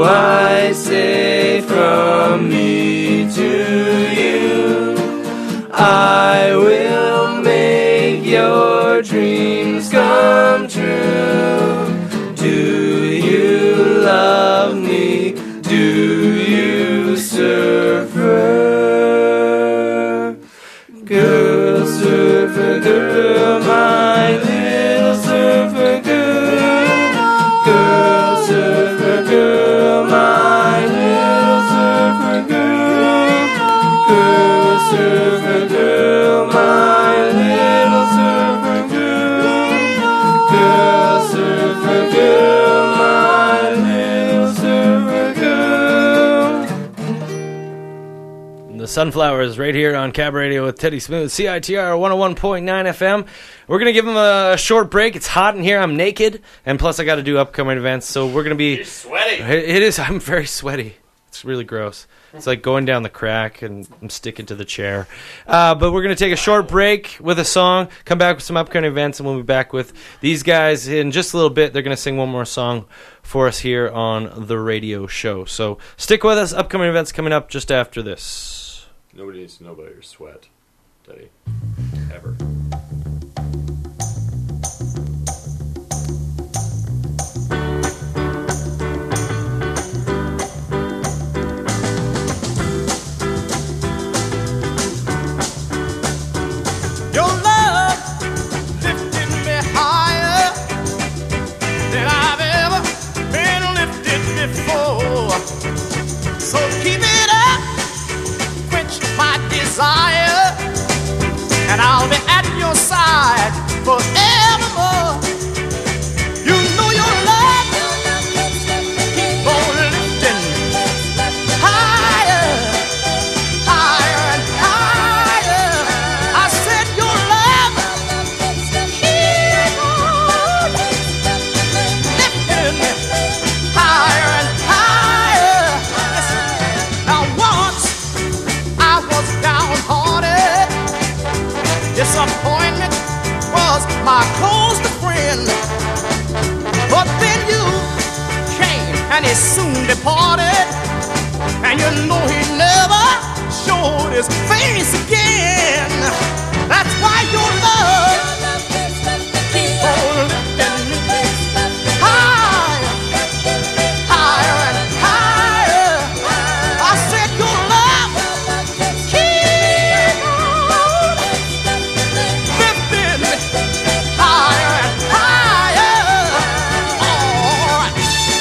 I say from me to you, I will make your dreams come true. Do you love me? Do you surfer? Girl, surfer girl, my little surfer girl. Girl, surfer girl, my little surfer girl. Girl, surfer girl, my little surfer girl. Girl, surfer girl, my little surfer girl. The Sunflowers right here on Cab Radio with Teddy Smooth, CITR 101.9 FM. We're going to give them a short break. It's hot in here. I'm naked. And plus, I got to do upcoming events. So we're going to be... You're sweaty. It is. I'm very sweaty. It's really gross. It's like going down the crack and I'm sticking to the chair. But we're going to take a short break with a song, come back with some upcoming events, and we'll be back with these guys in just a little bit. They're going to sing one more song for us here on the radio show. So stick with us. Upcoming events coming up just after this. Nobody needs to know about your sweat, Teddy. Ever. Your love lifted me higher than I've ever been lifted before. So keep it up, quench my desire, and I'll be at your side forevermore. You know your love keep on lifting higher, higher and higher. I said your love keep on lifting higher and higher. Now once I was downhearted, disappointment was my closest friend. But then you came and he soon departed, and you know he never showed his face again. That's why your love keep on lifting me higher, higher and higher. I said your love keep on lifting me higher and higher. All right.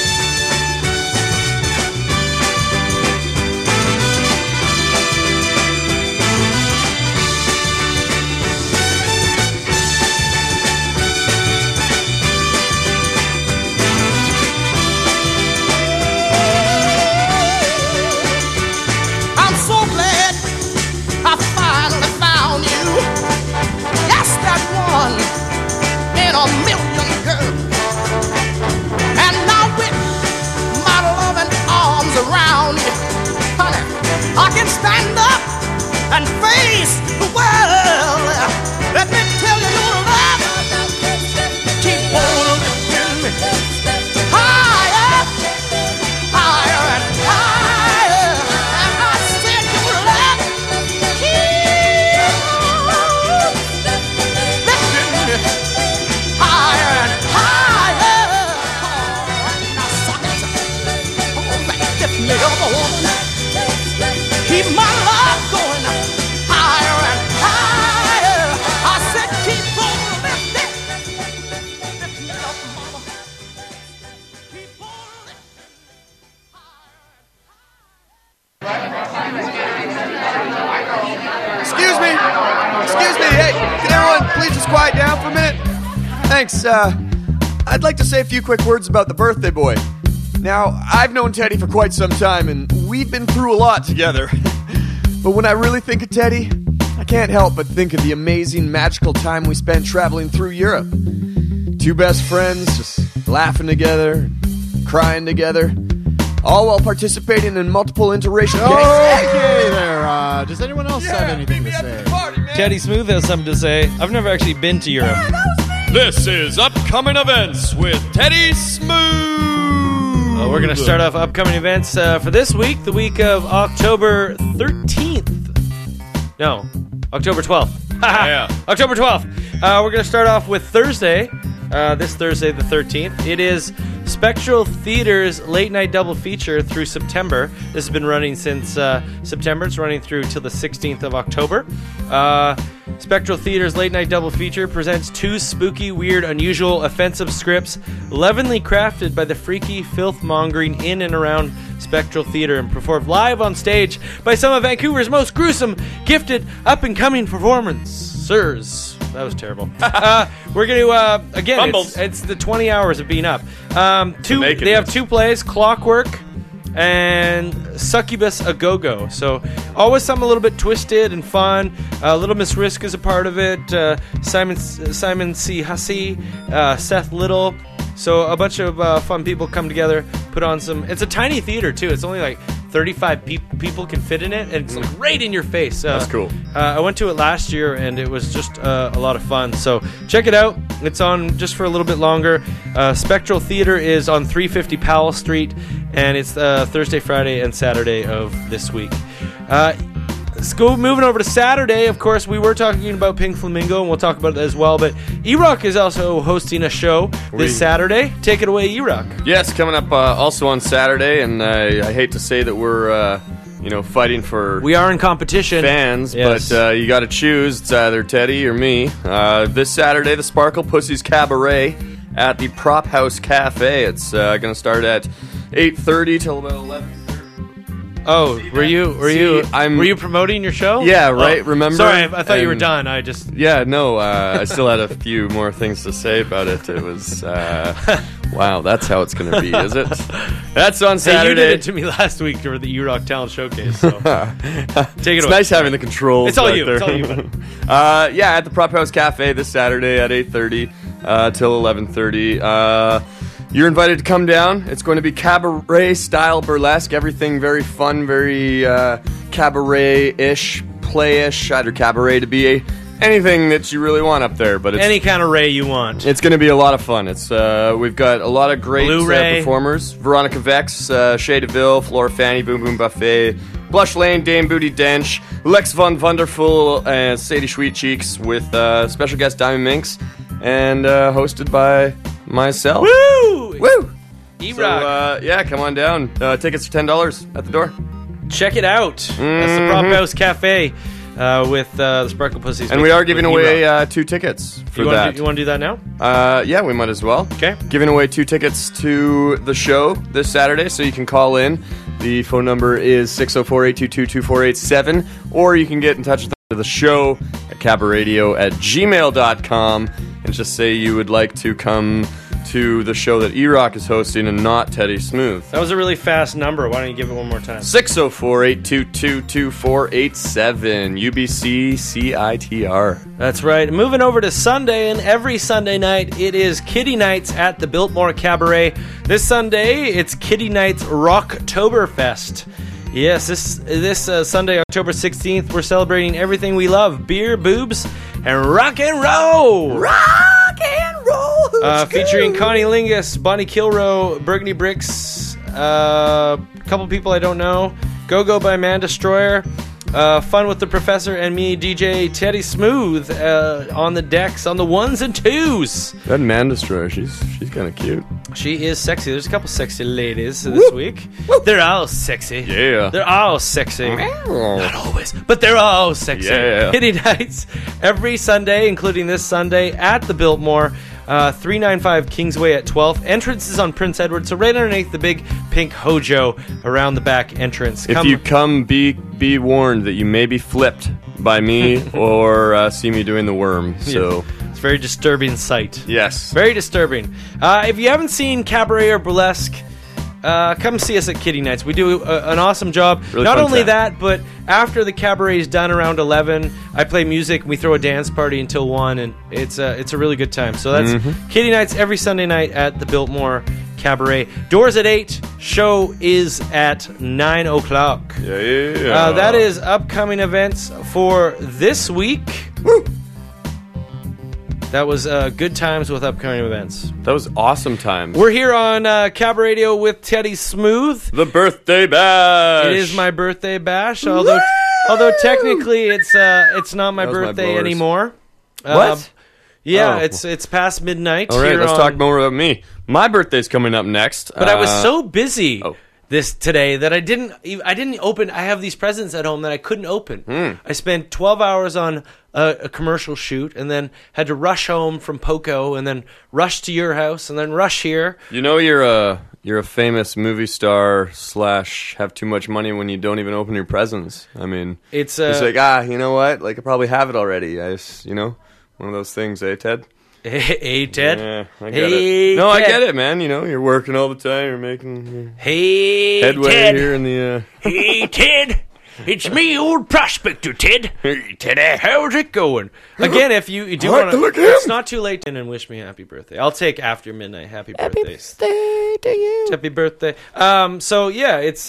I'm so glad I finally found you. Yes, that one in a million, girl. And now with my loving arms around you, honey, I can stand up and face the world. Let me tell you, your love keep on lifting me higher, higher and higher. And I said your love keep on lifting me higher and higher. Now suck it, lift me up, woman. Keep my love going higher and higher. I said keep on lifting, lift me up, mama. Keep on lifting. Excuse me. Excuse me. Hey, can everyone please just quiet down for a minute? Thanks. I'd like to say a few quick words about the birthday boy. Now, I've known Teddy for quite some time, and we've been through a lot together. But when I really think of Teddy, I can't help but think of the amazing, magical time we spent traveling through Europe. Two best friends just laughing together, crying together, all while participating in multiple interracial games. Okay there. Does anyone else have anything to say? Teddy Smooth has something to say. I've never actually been to Europe. This is Upcoming Events with Teddy Smooth. We're going to start off upcoming events for this week, the week of October 13th. No, October 12th. Yeah. October 12th. We're going to start off with Thursday, this Thursday the 13th. It is Spectral Theater's late night double feature through September. This has been running since September. It's running through till the 16th of October. Spectral Theater's late night double feature presents two spooky, weird, unusual, offensive scripts leavenly crafted by the freaky, filth-mongering in and around Spectral Theater and performed live on stage by some of Vancouver's most gruesome, gifted, up-and-coming performers. That was terrible. We're going to, again, it's the 20 hours of being up. They have two plays, Clockwork and Succubus A Go-Go. So always something a little bit twisted and fun. Little Miss Risk is a part of it. Simon C. Hussey, Seth Little. So a bunch of fun people come together, put on some... It's a tiny theater, too. It's only like 35 people can fit in it, and it's like right in your face. That's cool. I went to it last year, and it was just a lot of fun. So check it out. It's on just for a little bit longer. Spectral Theater is on 350 Powell Street, and it's Thursday, Friday, and Saturday of this week. Moving over to Saturday, of course, we were talking about Pink Flamingo, and we'll talk about it as well, but E-Rock is also hosting a show this Saturday. Take it away, E-Rock. Yes, coming up also on Saturday, and I hate to say that we're, fighting for... We are in competition. Fans, yes. But you got to choose. It's either Teddy or me. This Saturday, the Sparkle Pussies Cabaret at the Prop House Cafe. It's going to start at 8:30 till about 11. Oh, were you promoting your show? Yeah, right. Oh, remember? Sorry, I thought you were done. I still had a few more things to say about it. It was wow. That's how it's going to be, is it? That's on Saturday. Hey, you did it to me last week for the E-Rock Talent Showcase. So. Take it It's away. nice having the controls. It's all back you. there. It's all you. Buddy. Yeah, at the Prop House Cafe this Saturday at 8:30 till 11:30. You're invited to come down. It's going to be cabaret-style burlesque. Everything very fun, very cabaret-ish, play-ish. Either cabaret to be anything that you really want up there. But it's, any kind of ray you want. It's going to be a lot of fun. It's we've got a lot of great performers. Veronica Vex, Shay DeVille, Flora Fanny, Boom Boom Buffet, Blush Lane, Dame Booty Dench, Lex Von Wonderful, and Sadie Sweet Cheeks with special guest Diamond Minx, and hosted by myself. Woo! Woo! E-Rock. So, yeah, come on down. Tickets are $10 at the door. Check it out. That's the Prop House Cafe with the Sparkle Pussies. And we are giving away 2 tickets for that. You want to do that now? Yeah, we might as well. Okay. Giving away 2 tickets to the show this Saturday, so you can call in. The phone number is 604-822-2487, or you can get in touch with the show at cabradio@gmail.com and just say you would like to come to the show that E-Rock is hosting and not Teddy Smooth. That was a really fast number. Why don't you give it one more time? 604-822-2487, UBC CITR. That's right. Moving over to Sunday, and every Sunday night it is Kitty Nights at the Biltmore Cabaret. This Sunday it's Kitty Nights Rocktoberfest. Yes, this Sunday, October 16th, we're celebrating everything we love: beer, boobs, and rock and roll. Rock and roll. Featuring Connie Lingus, Bonnie Kilroe, Burgundy Bricks, a couple people I don't know, Go-Go by Man Destroyer, Fun with the Professor, and me, DJ Teddy Smooth, on the decks, on the ones and twos. That Man Destroyer, she's kind of cute. She is sexy. There's a couple sexy ladies this week. They're all sexy. Yeah. They're all sexy. Not always, but they're all sexy. Yeah. Kitty Nights every Sunday, including this Sunday, at the Biltmore. 395 Kingsway at 12th. Entrance is on Prince Edward, so right underneath the big pink Hojo around the back entrance. If you come, be warned that you may be flipped by me or see me doing the worm. So it's a very disturbing sight. Yes. Very disturbing. If you haven't seen Cabaret or Burlesque, come see us at Kitty Nights. We do an awesome job. Really Not fun only time. that, but after the cabaret is done around 11, I play music. We throw a dance party until 1, and it's a really good time. So that's Kitty Nights every Sunday night at the Biltmore Cabaret. Doors at 8. Show is at 9 o'clock. Yeah. That is upcoming events for this week. Woo! That was Good Times with Upcoming Events. That was awesome times. We're here on Cabaret Radio with Teddy Smooth. The birthday bash. It is my birthday bash, although technically it's not my That was my birthday blowers. anymore. What? Yeah, Oh. it's past midnight. All right, here let's on- talk more about me. My birthday's coming up next. But I was so busy this today that I didn't open. I have these presents at home that I couldn't open. I spent 12 hours on a commercial shoot, and then had to rush home from Poco, and then rush to your house, and then rush here. You know you're a famous movie star / have too much money when you don't even open your presents. I mean, It's like you know what? Like I probably have it already. One of those things, eh, Ted? Hey, Ted. Yeah, I get Hey, it. No, I Ted. get it, man. You know, you're working all the time. You're making Hey, headway Ted. here in the. Hey, Ted. It's me, old prospector, Ted. Hey, Teddy. How's it going? Again, if you do want to, it's not too late to and wish me happy birthday. I'll take after midnight happy birthdays. Birthday to you. Happy birthday. So yeah, it's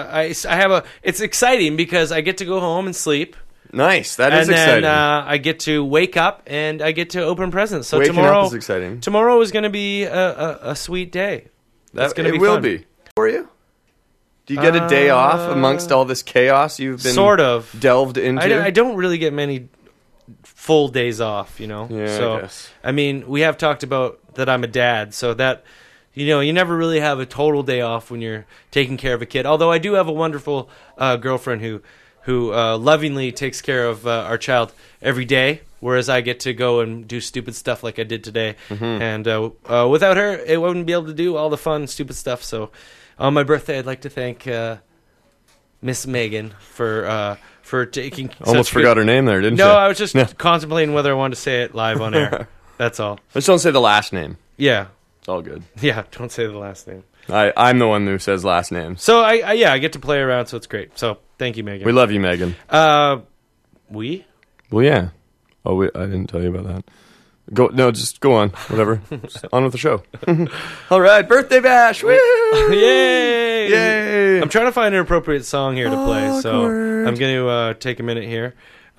it's exciting because I get to go home and sleep. Nice. That is and then, exciting. I get to wake up and I get to open presents. So Waking tomorrow up is exciting. Tomorrow is going to be a sweet day. That's going to be it will fun. be for you. Do you get a day off amongst all this chaos you've been sort of delved into? I don't really get many full days off, you know. Yeah, so I guess. I mean, we have talked about that I'm a dad, so that you never really have a total day off when you're taking care of a kid. Although I do have a wonderful girlfriend who lovingly takes care of our child every day, whereas I get to go and do stupid stuff like I did today. And without her, it wouldn't be able to do all the fun, stupid stuff. So on my birthday, I'd like to thank Miss Megan for taking. Almost such forgot good- her name there, didn't you? No, I was just Yeah. contemplating whether I wanted to say it live on air. That's all. Just don't say the last name. Yeah. It's all good. Yeah, don't say the last name. I'm the one who says last names. So I get to play around, so it's great. So thank you, Megan. We love you, Megan. We? Well, yeah. Oh, I didn't tell you about that. Just go on. Whatever. Just on with the show. All right, birthday bash. Woo! Yay! Yay! I'm trying to find an appropriate song here to play, so I'm going to take a minute here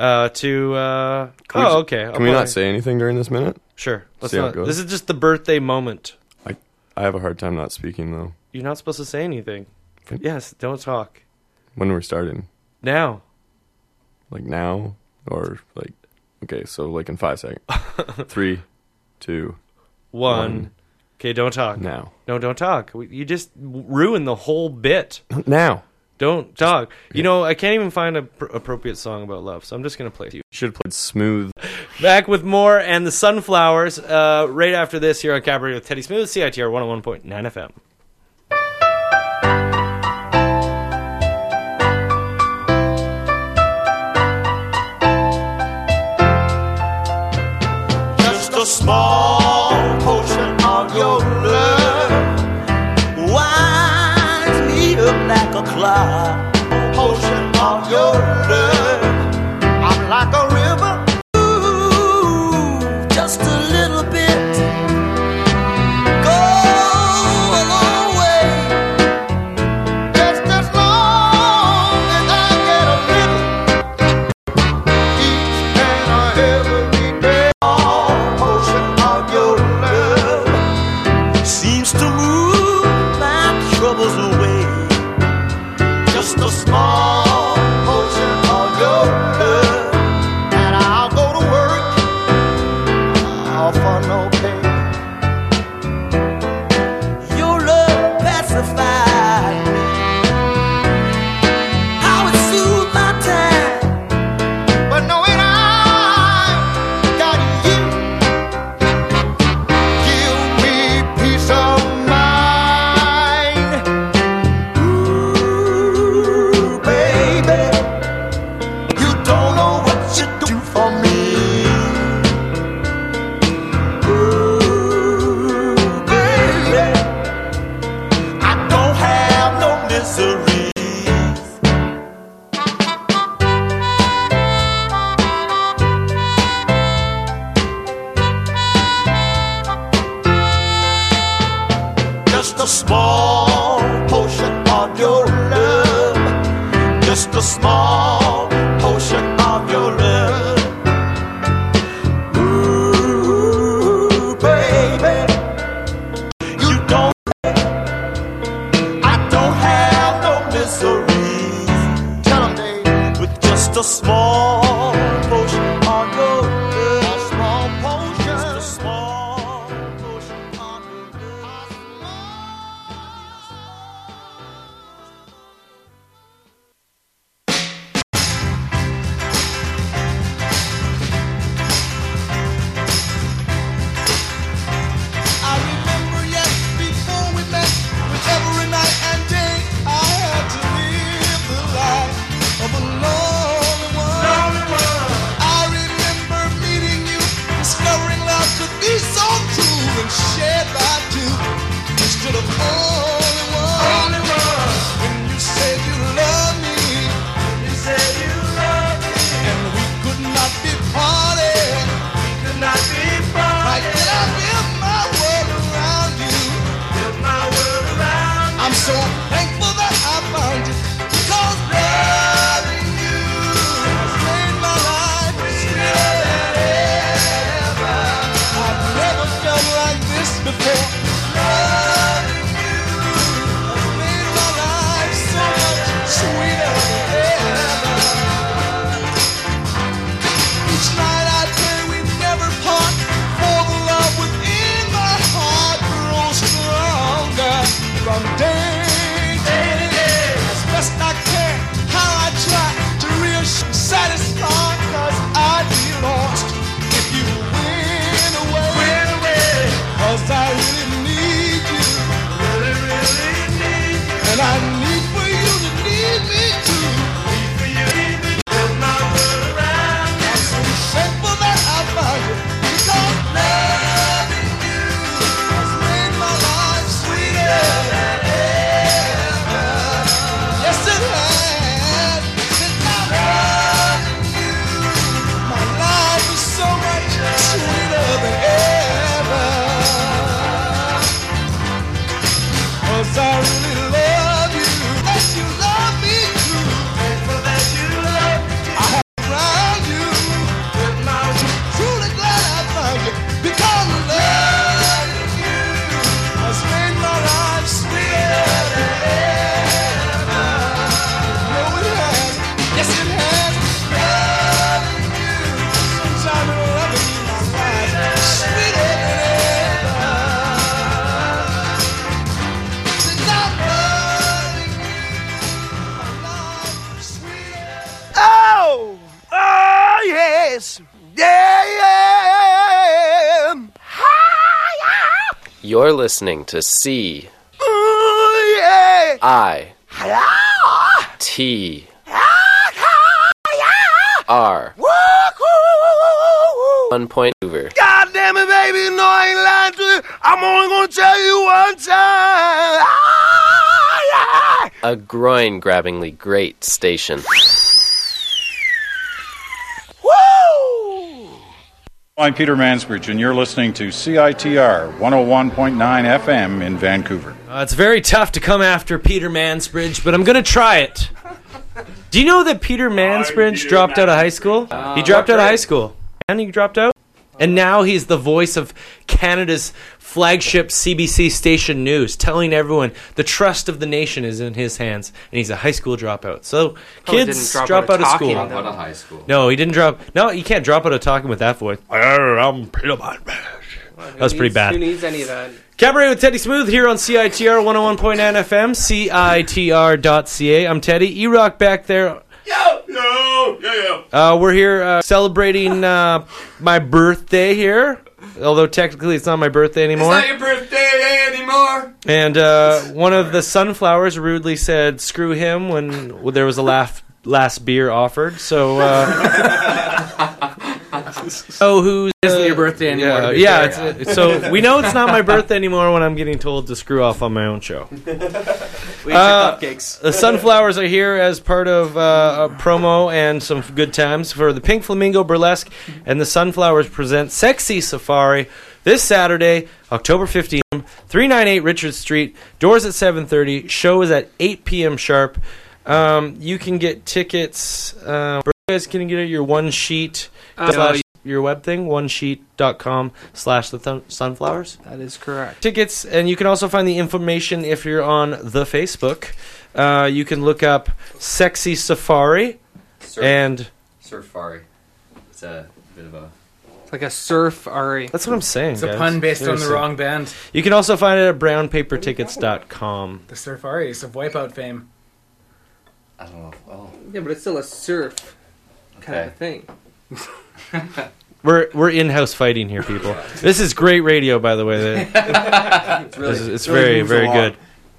to. Okay. Can we not say anything during this minute? Sure. Let's See how it not. goes? This is just the birthday moment. I have a hard time not speaking though. You're not supposed to say anything. Yes, don't talk. When we're starting. Now. Like now, or like. Okay, so like in 5 seconds. 3, 2, 1. Okay, don't talk. Now. No, don't talk. You just ruined the whole bit. Now. Don't talk. You know, I can't even find an appropriate song about love, so I'm just going to play it. You should have played Smooth. Back with more and the Sunflowers right after this here on Cabaret with Teddy Smooth, CITR 101.9 FM. Just a small portion of your love winds me up like a cloud. Portion of your love, I'm like a river. Ooh, just a little bit. Go a long way. Just as long as I get a little. Each and every day. Portion of your love seems to move my troubles away. Just a small portion of your love, and I'll go to work all for no pay. Your love pacified me. How it soothed my time, but knowing I got you, give me peace of mind. Ooh, baby, you don't know what you do for me. Ooh, baby, I don't have no misery. Just a small portion of your love. Just a small portion of your love. Ooh, a small potion on your lip. A small potion. Just a small potion on your I remember yet before we met, with every night and day I had to live the life of a lonely one. I remember meeting you, discovering love could be so true and shared by two instead of only one. When you said you loved me, and we could not be parted, right then I built my world around you. I'm so thankful that I found you, because loving you has made my life sweeter than ever. I've never felt like this before. Loving you has made my life so much sweeter than ever. Each night I pray we never part, for the love within my heart grows stronger from day to day. As best I can, how I try to reassure, satisfy, 'cause I'd be lost if you went away. 'Cause I really need you, and I need for you to need me too. I'm so thankful that I found you, because loving you has made my life sweeter than ever. Yes, it has. Since I'm loving you, my life is so much sweeter than ever. 'Cause I really love you, and you love me too. Thankful that you love me too. I have around you, truly glad I found you, because loving you has made my life sweeter than ever. No, it has. Yes, it has. Loving you, since I'm loving you, my life is sweeter than ever. Since I'm loving you, my life is sweeter. Oh! Oh, yes! Yeah, yeah! You're listening to C Oh, yeah! I T R 1 point Vancouver. God damn it, baby, no, I ain't lying to you. I'm only gonna tell you one time. A groin-grabbingly great station. I'm Peter Mansbridge, and you're listening to CITR 101.9 FM in Vancouver. It's very tough to come after Peter Mansbridge, but I'm going to try it. Do you know that Peter Mansbridge dropped out of high school? He dropped out of high school. And he dropped out? And now he's the voice of Canada's flagship CBC station news, telling everyone the trust of the nation is in his hands, and he's a high school dropout. So kids drop out of school. Out of high school. No, he didn't drop. No, you can't drop out of talking with that voice. I'm Peter Mansbridge. That was pretty bad. Who needs any of that? Cabaret with Teddy Smooth here on CITR 101.9 FM, CITR.ca. I'm Teddy. E-Rock back there. We're here celebrating my birthday here, although technically it's not my birthday anymore. It's not your birthday anymore. And one of the Sunflowers rudely said, "Screw him," when there was a last beer offered. So, who's isn't your birthday anymore? So we know it's not my birthday anymore when I'm getting told to screw off on my own show. We eat your cupcakes. The Sunflowers are here as part of a promo and some good times for the Pink Flamingo Burlesque, and the Sunflowers present Sexy Safari this Saturday, October 15th, 398 Richard Street. Doors at 7:30. Show is at 8 p.m. sharp. You can get tickets. You guys can get your one sheet. Your web thing, onesheet.com/the-sunflowers. That is correct. Tickets, and you can also find the information if you're on the Facebook. You can look up Sexy Safari And Surfari. It's a bit of a... It's like a surf Ari. That's what I'm saying, It's a guys. pun based on the Seriously. wrong band. You can also find it at brownpapertickets.com. The Surfaris of Wipeout fame. I don't know. Oh. Yeah, but it's still a surf kind of a thing. We're in-house fighting here, people. This is great radio, by the way. It's very, very good.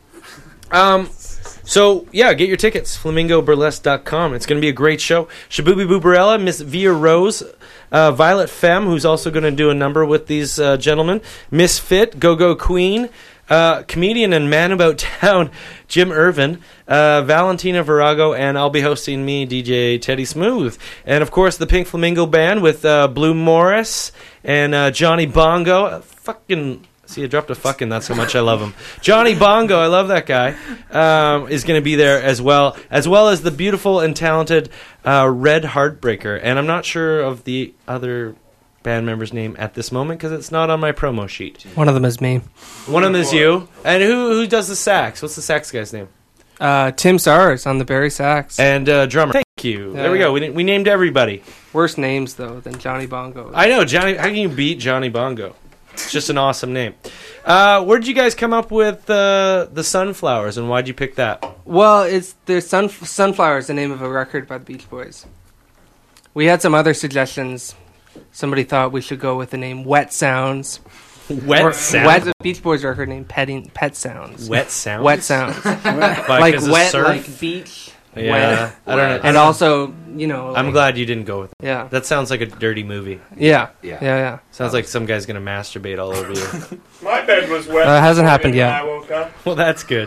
So, yeah, get your tickets. FlamingoBurlesque.com. It's going to be a great show. Shabubi Bubarella, Miss Via Rose, Violet Femme, who's also going to do a number with these gentlemen, Misfit, Go-Go Queen, comedian and man about town, Jim Irvin, Valentina Virago, and I'll be hosting me, DJ Teddy Smooth. And, of course, the Pink Flamingo Band with Blue Morris and Johnny Bongo. See, I dropped a fucking, that's how much I love him. Johnny Bongo, I love that guy, is going to be there as well as the beautiful and talented Red Heartbreaker. And I'm not sure of the other band member's name at this moment because it's not on my promo sheet. One of them is me. One of them is you. And who does the sax? What's the sax guy's name? Tim Sars on the Barry sax. And drummer. Thank you. There we go. We named everybody. Worse names, though, than Johnny Bongo. I know, Johnny. How can you beat Johnny Bongo? It's just an awesome name. Where did you guys come up with the Sunflowers, and why'd you pick that? Well, Sunflowers, the name of a record by the Beach Boys. We had some other suggestions. Somebody thought we should go with the name Wet Sounds. Wet Sounds? The Beach Boys record named Pet Sounds. Wet Sounds? Wet Sounds. Like wet, surf? like beach. Yeah, wet. I don't know. And also, you know... I'm glad you didn't go with it. Yeah. That sounds like a dirty movie. Yeah. Yeah. Sounds like some guy's going to masturbate all over you. My bed was wet. It hasn't happened when yet. I woke up. Well, that's good.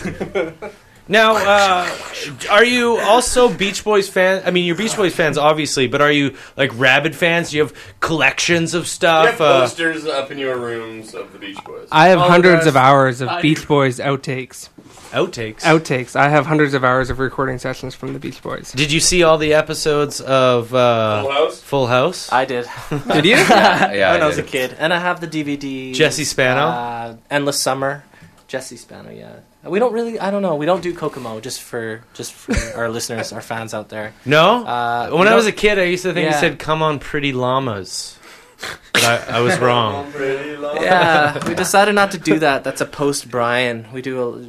Now, are you also Beach Boys fans? I mean, you're Beach Boys fans, obviously, but are you, like, rabid fans? Do you have collections of You stuff? have posters up in your rooms of the Beach Boys. I have hundreds of hours of Beach Boys outtakes. Outtakes? I have hundreds of hours of recording sessions from the Beach Boys. Did you see all the episodes of Full House? I did. Did you? Yeah, when I was a kid. And I have the DVD. Jesse Spano? Endless Summer. Jesse Spano, yeah. We don't really, I don't know, we don't do Kokomo just for our listeners, our fans out there. No? When I was a don't- kid, I used to think he Yeah. said, "Come on, pretty llamas." But I was wrong. Yeah, we decided not to do that. That's a post Brian. We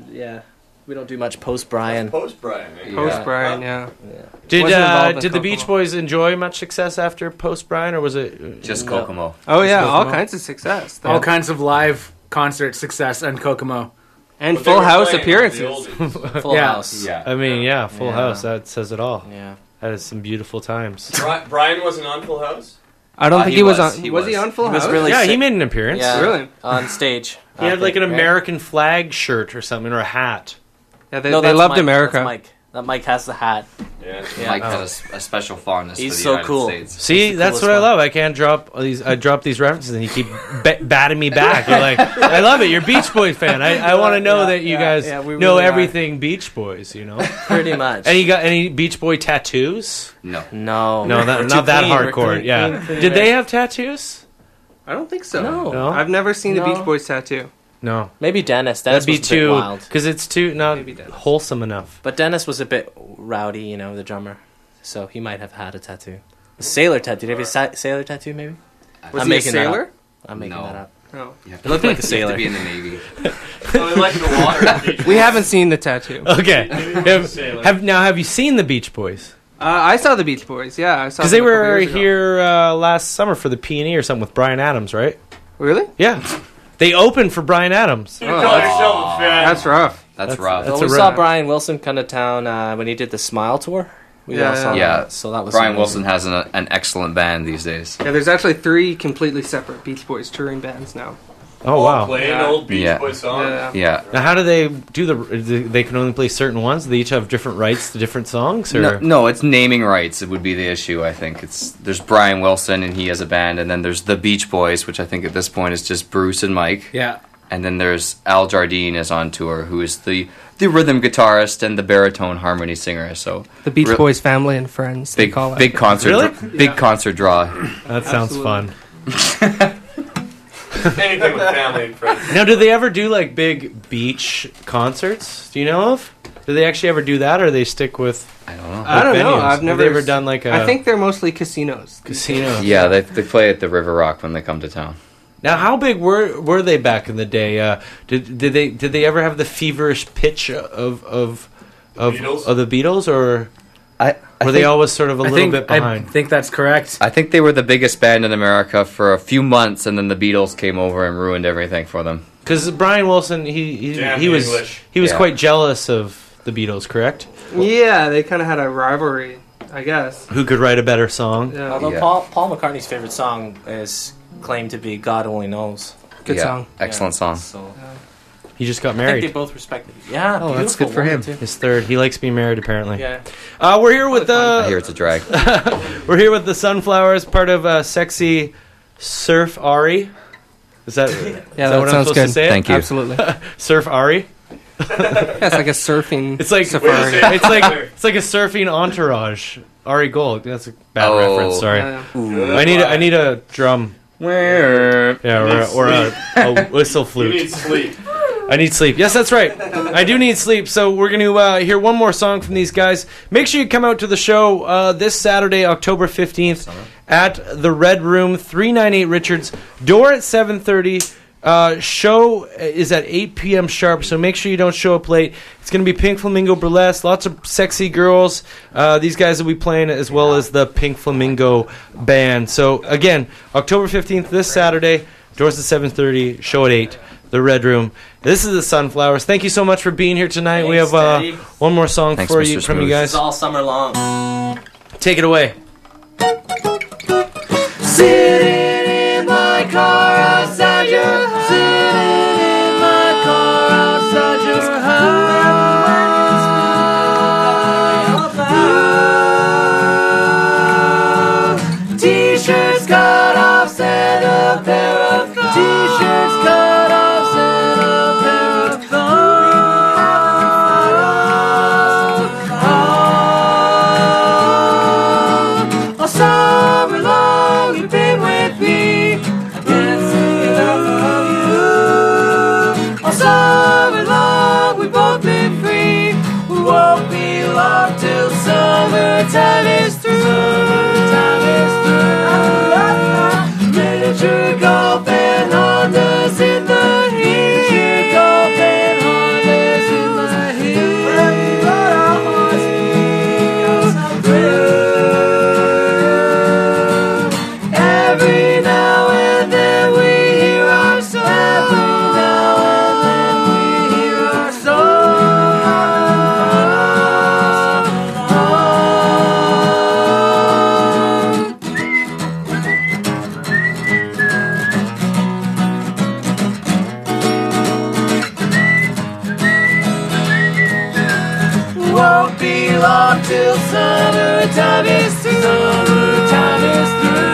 don't do much post Brian. Post Brian. Post Brian, yeah. Did Wasn't involved in the Kokomo. Beach Boys enjoy much success after Post Brian, or was it Just no. Kokomo? Oh, yeah, Just all Kokomo? kinds of success. All kinds of live concert success and Kokomo. And Full House appearances. Full House. Yeah. I mean, yeah, Full Yeah. House. That says it all. Yeah. That is some beautiful times. Brian wasn't on Full House? I don't think he was on. he Was he on Full He was House? really Yeah, he sick. made an appearance. Yeah, Really? on stage. He had like an American flag shirt or something, or a hat. Yeah, they that's loved Mike. America. That's Mike. That Mike has the hat. Yeah. Mike has a special fondness He's for the so United cool. States. See, the that's coolest what I one. love. I can't drop these. I drop these references, and you keep batting me back. You're like, I love it. You're a Beach Boy fan. I want to know that you guys we know really are. everything Beach Boys. You know. Pretty much. And you got any Beach Boy tattoos? No. No. No, We're not too that clean, we're hardcore. clean, Yeah. clean, clean, Did they right? have tattoos? I don't think so. No. I've never seen the No. Beach Boys tattoo. No. Maybe Dennis. Dennis That'd be was a bit too wild. because it's too not Maybe Dennis. wholesome enough. But Dennis was a bit rowdy, you know, the drummer. So he might have had a tattoo. A sailor tattoo. Did you have a sailor tattoo, maybe? Was I'm he a making that sailor? up. I'm making No. that up. No. You have It looked like a you have sailor. to be in the Navy. Oh, like the water. We haven't seen the tattoo. Okay. Have you seen the Beach Boys? I saw the Beach Boys. Yeah, I saw. Because them they a couple were years ago. here last summer for the P&E or something with Bryan Adams, right? Really? Yeah. They opened for Bryan Adams. You call yourself a fan. That's rough. That's rough. That's Well, we a saw wrap. Brian Wilson come to town when he did the Smile tour. We Yeah, all saw yeah. that. So that was Brian amazing. Wilson has an excellent band these days. Yeah, there's actually 3 completely separate Beach Boys touring bands now. Oh, wow. Playing Yeah. old Beach Yeah. Boy songs. Yeah. Yeah. Now, how do they do they can only play certain ones? Do they each have different rights to different songs? Or? No, it's naming rights. It would be the issue. I think there's Brian Wilson and he has a band, and then there's the Beach Boys, which I think at this point is just Bruce and Mike. Yeah. And then there's Al Jardine is on tour, who is the rhythm guitarist and the baritone harmony singer. So The Beach Boys family and friends. They big call it. big concert, Really? big concert draw. That sounds Absolutely. fun. Anything with family and friends. Now, do they ever do like big beach concerts? Do you know of? Do they actually ever do that, or they stick with? I don't know. I don't know. venues? I've never Have they ever done like a I think they're mostly casinos. casino? Yeah, they play at the River Rock when they come to town. Now, how big were they back in the day? Did they ever have the feverish pitch of the Beatles, or were they think- always sort of a little bit behind? I think that's correct. I think they were the biggest band in America for a few months, and then the Beatles came over and ruined everything for them. Because Brian Wilson, he was Yeah. quite jealous of the Beatles, correct? Yeah, they kind of had a rivalry, I guess. Who could write a better song? Yeah. Although Paul McCartney's favorite song is claimed to be "God Only Knows." Good Yeah, song. excellent song. So He just got I think married. they both respect it. Yeah, Oh, that's good beautiful for him. woman, too. His third. He likes being married, apparently. Yeah. We're here with I hear it's a drag. we're here with the Sunflowers, part of Sexy Surf Ari. Is that Yeah, is that what I'm sounds supposed good. to say? Thank you. Absolutely. Surf Ari. Yeah, it's like a surfing. It's like safari. it's like a surfing entourage. Ari Gold. That's a bad Oh. reference. Sorry. Yeah. I need a drum. Yeah, or a whistle flute. You need sleep. I need sleep. Yes, that's right. I do need sleep. So we're going to hear one more song from these guys. Make sure you come out to the show this Saturday, October 15th, at the Red Room, 398 Richards. Door at 7:30. Show is at 8 p.m. sharp, so make sure you don't show up late. It's going to be Pink Flamingo Burlesque, lots of sexy girls. These guys will be playing as well as the Pink Flamingo Band. So, again, October 15th, this Saturday, doors at 7:30, show at 8, the Red Room. This is the Sunflowers. Thank you so much for being here tonight. We have Thanks, Daddy. one more song Thanks, for Mr. you from you Smooth. guys. It's all summer long. Take it away. Sitting in my car outside your house. Sitting in my car outside your house. T-shirts cut off and a pair of thongs. T-shirts cut off and a pair of thongs. All summer long you've been with me. I can't say enough of you. All summer long we've both been free. We won't be long till summertime is through. Summertime is through. Miniature golf and Hondas in the heat. Miniature golf and Hondas in the heat. Let me ride our horse through. Every now and then we hear our song. Every now and then we hear our song. Won't be long till summertime is through. Summertime is through.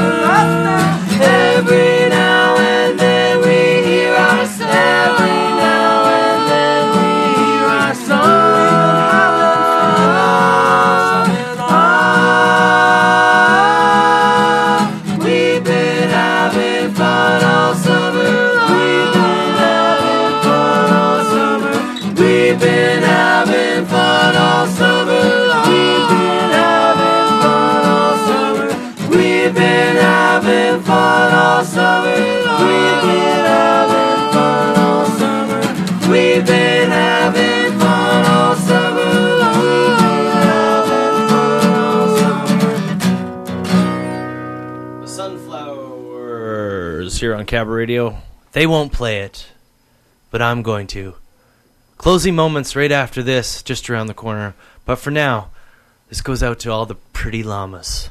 Every now and then we hear our song. Every now and then we hear our song. We've been having fun all summer long. We've been having fun all summer. We've been having fun all summer long. We've been having fun all summer. We've been having fun all summer long. We've been having fun all summer. We've been having fun all summer long. We've been having fun all summer. The Sunflowers here on Cabaret Radio. They won't play it, but I'm going to. Closing moments right after this, just around the corner. But for now, this goes out to all the pretty llamas.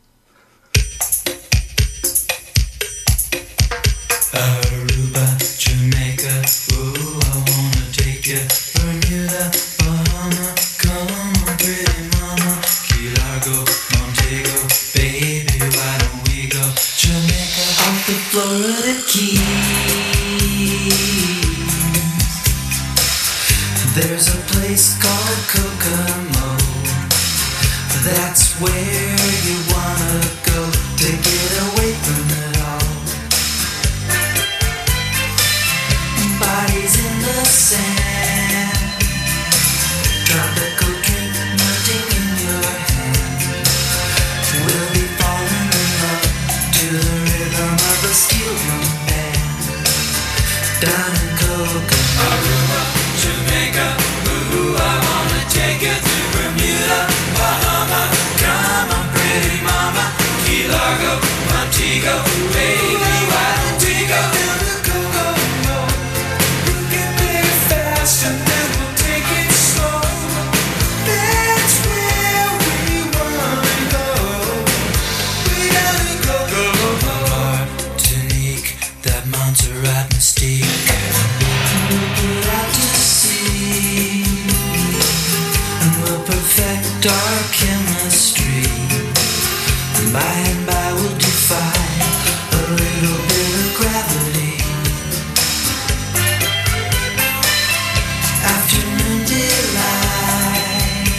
Aruba, Jamaica, ooh, I wanna take you. Bermuda, Bahama, come on, pretty mama. Key Largo, Montego, baby, why don't we go? Jamaica, off the Florida Keys. There's a place called Kokomo. That's where you wanna go to get away from it all. Bodies in the sand, tropical drink melting in your dark chemistry. By and by we'll defy a little bit of gravity. Afternoon delight,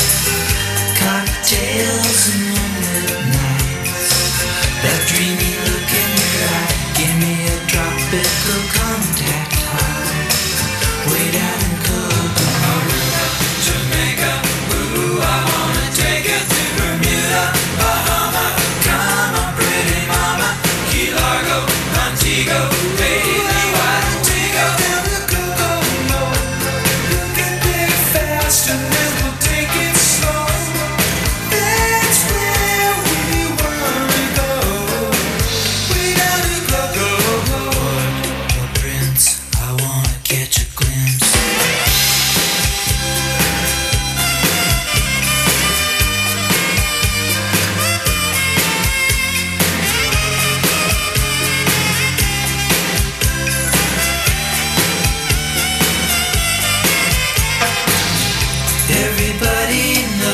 cocktails and moonlit nights. That dreamy look in your eye, give me a tropical contact high. Way down in Aruba, Jamaica, ooh, I wanna take you to Bermuda, Bahama. Come on, pretty mama, Key Largo, Montego, baby, why don't we go down to Kokomo? Get there fast and then we'll take it slow. That's where we wanna go. Way down to Kokomo. Oh, Prince, I wanna catch a glimpse. Everybody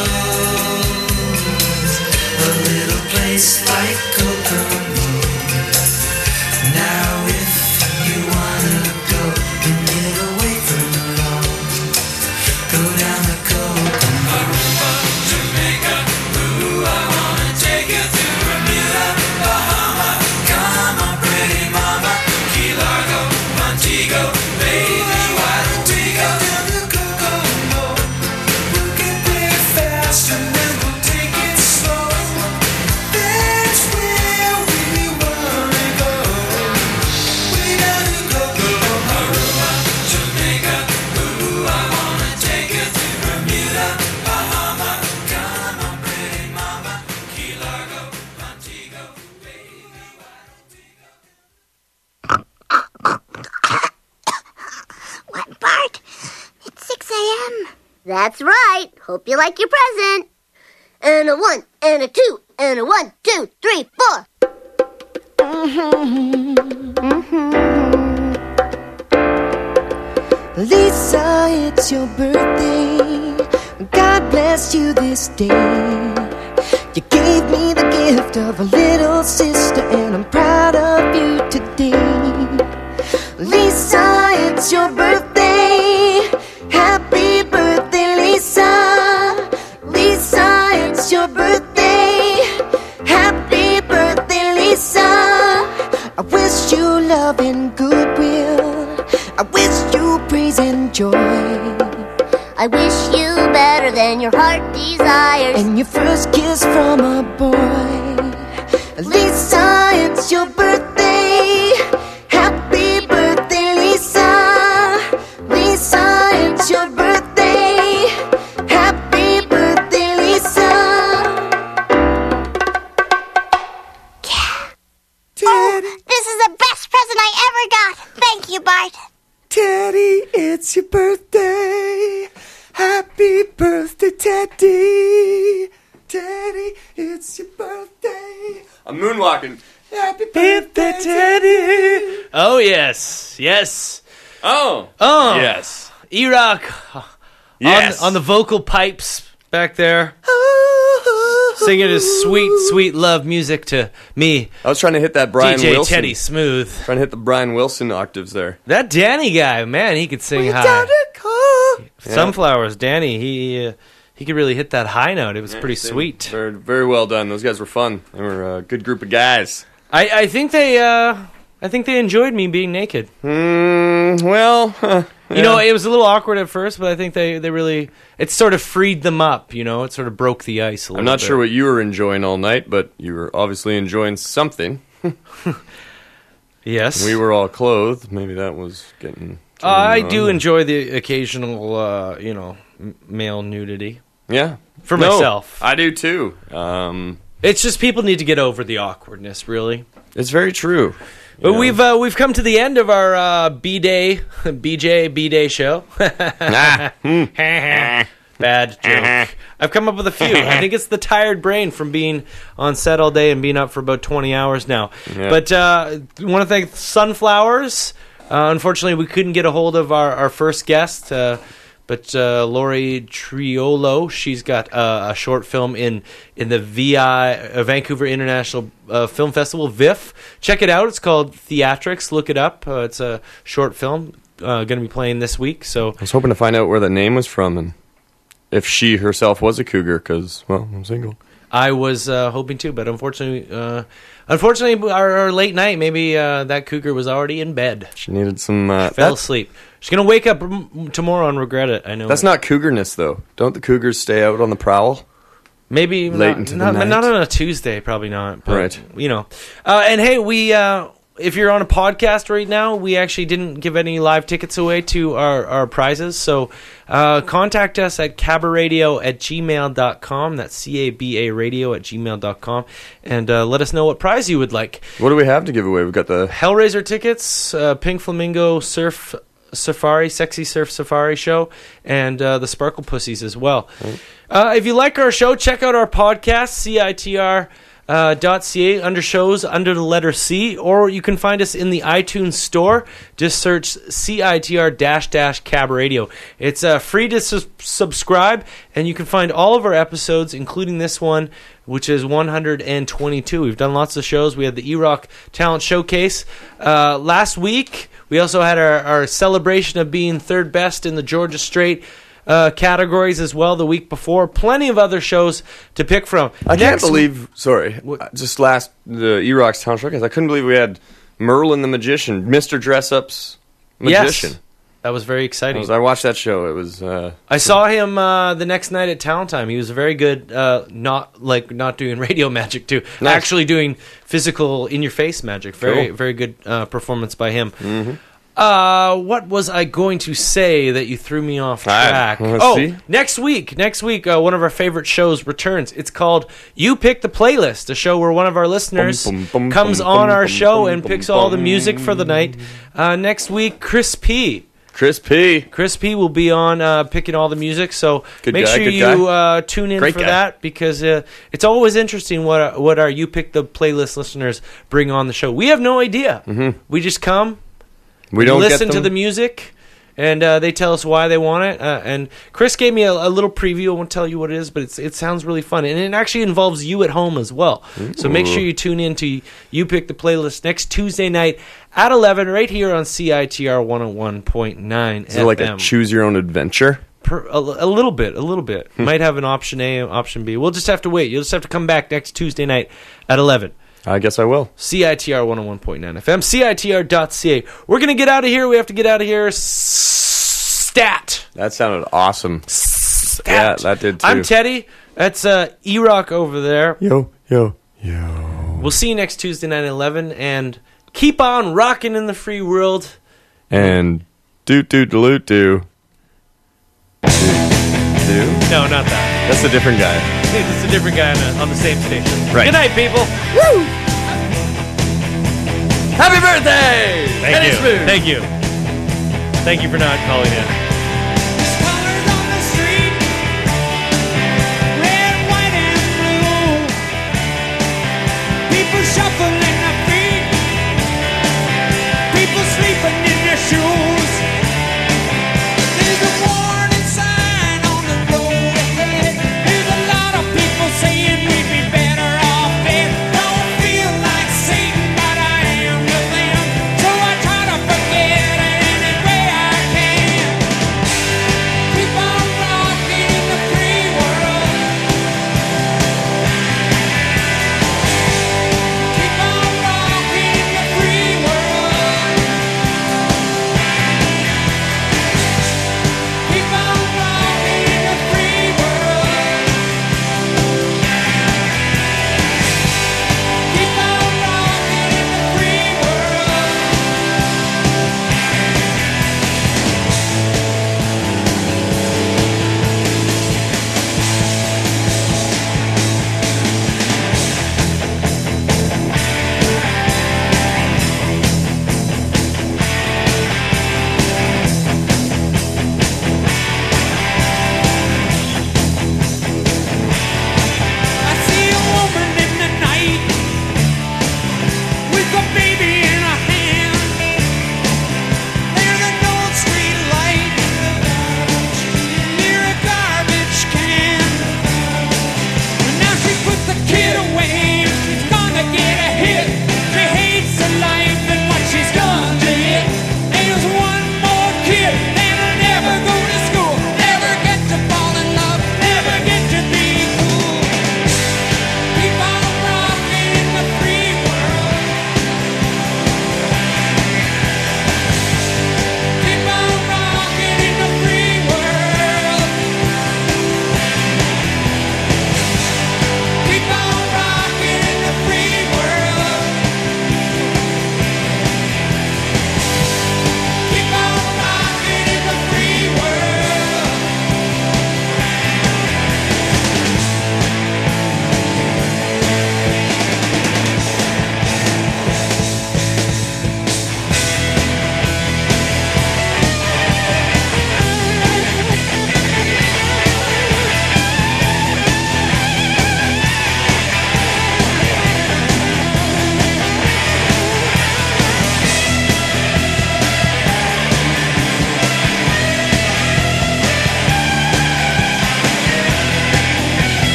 knows a little place like Kokomo. Now if you wanna go and get away from it all, go down to Kokomo. Aruba, Jamaica, ooh, I wanna take you to Bermuda, Bahama. Come on, pretty mama, Key Largo, Montego, baby, why don't we go down to Kokomo? We'll get there fast and then we'll take it slow. That's where we wanna go. Way down to Kokomo. Aruba, Jamaica, ooh, I wanna take you to Bermuda, Bahama. Come on, pretty mama, Key Largo, Montego, baby, why don't we go? What, Bart? It's 6 a.m. That's right. Hope you like your present. And a 1, and a 2, and a 1, 2, 3, 4. Lisa, it's your birthday. God bless you this day. You gave me the gift of a little sister, and I'm proud of you today. Lisa, it's your birthday. Happy birthday, Lisa. Lisa, it's your birthday. Happy birthday, Lisa. I wish you love and goodwill. I wish you praise and joy. I wish you better than your heart desires. And your first kiss from a boy. Lisa, it's your birthday. Happy birthday, Lisa. Lisa, it's your birthday. Happy birthday, Lisa. Oh, this is the best present I ever got. Thank you, Bart. Teddy, it's your birthday. Happy birthday, Teddy. Teddy, it's your birthday. I'm moonwalking. Happy birthday, Teddy. Oh, yes. Yes. Oh. Oh. Yes. E-Rock Yes. on the vocal pipes back there. Singing his sweet, sweet love music to me. I was trying to hit that Brian DJ Wilson. Teddy Smooth. Trying to hit the Brian Wilson octaves there. That Danny guy, man, he could sing high. Sunflowers, Danny, he could really hit that high note. It was pretty sweet. Very, very well done. Those guys were fun. They were a good group of guys. I think they enjoyed me being naked. Well, you know, it was a little awkward at first, but I think they really, it sort of freed them up, you know, it sort of broke the ice a little bit. I'm not sure what you were enjoying all night, but you were obviously enjoying something. Yes. We were all clothed. Maybe that was getting... I do enjoy the occasional, male nudity. Yeah. For myself. I do too. It's just people need to get over the awkwardness, really. It's very true. But we've come to the end of our B-Day show. Bad joke. I've come up with a few. I think it's the tired brain from being on set all day and being up for about 20 hours now. Yeah. But I want to thank Sunflowers. Unfortunately, we couldn't get a hold of our first guest, But Lori Triolo, she's got a short film in the Vancouver International Film Festival, VIFF. Check it out. It's called Theatrics. Look it up. It's a short film going to be playing this week. So I was hoping to find out where the name was from and if she herself was a cougar, because, well, I'm single. I was hoping to, but unfortunately, our late night, maybe that cougar was already in bed. She needed some... fell asleep. She's going to wake up tomorrow and regret it, I know. That's not cougarness, though. Don't the cougars stay out on the prowl? Maybe late into the night? Not on a Tuesday, probably not. But, right. You know. And hey, we... if you're on a podcast right now, we actually didn't give any live tickets away to our prizes. So contact us at cabaradio@gmail.com. That's CABA radio@gmail.com. And let us know what prize you would like. What do we have to give away? We've got the Hellraiser tickets, Pink Flamingo Surf Safari, Sexy Surf Safari show, and the Sparkle Pussies as well. If you like our show, check out our podcast, CITR. .ca under shows under the letter C, or you can find us in the iTunes store. Just search CITR Cab Radio. It's free to subscribe, and you can find all of our episodes, including this one, which is 122. We've done lots of shows. We had the E-Rock Talent Showcase last week. We also had our celebration of being third best in the Georgia Straight categories as well the week before. Plenty of other shows to pick from. I can't believe, just last, the E-Rock's Town Showcase, I couldn't believe we had Merlin the Magician, Mr. Dress-Up's Magician. Yes, that was very exciting. I watched that show. It was. I saw him the next night at Town Time. He was very good, not doing radio magic too, actually doing physical, in-your-face magic. Very good performance by him. Mm-hmm. What was I going to say that you threw me off track? Next week, one of our favorite shows returns. It's called You Pick the Playlist, a show where one of our listeners comes on our show and picks all the music for the night. Next week, Chris P. Chris P will be on picking all the music, so make sure you tune in for that, because it's always interesting what our You Pick the Playlist listeners bring on the show. We have no idea. Mm-hmm. We just come. We don't listen to the music, and they tell us why they want it. And Chris gave me a little preview. I won't tell you what it is, but it sounds really fun. And it actually involves you at home as well. Ooh. So make sure you tune in to You Pick the Playlist next Tuesday night at 11 right here on CITR 101.9 Is it like a choose-your-own-adventure? A little bit. Might have an option A, option B. We'll just have to wait. You'll just have to come back next Tuesday night at 11. I guess I will. CITR 101.9 FM, CITR.ca. We're going to get out of here. We have to get out of here. Stat. That sounded awesome. Stat. Yeah, that did too. I'm Teddy. That's E-Rock over there. Yo. We'll see you next Tuesday night at 11, and keep on rocking in the free world. And do. No, not that. That's a different guy. It's a different guy on the same station. Right. Good night, people. Woo! Happy birthday! Thank you. Smooth. Thank you for not calling in. People shuffling their feet, people sleeping in their shoes. There's a warning sign on the road ahead. There's a lot of people saying we'd be better off dead. Don't feel like Satan, but I am to them. So I try to forget it any way I can.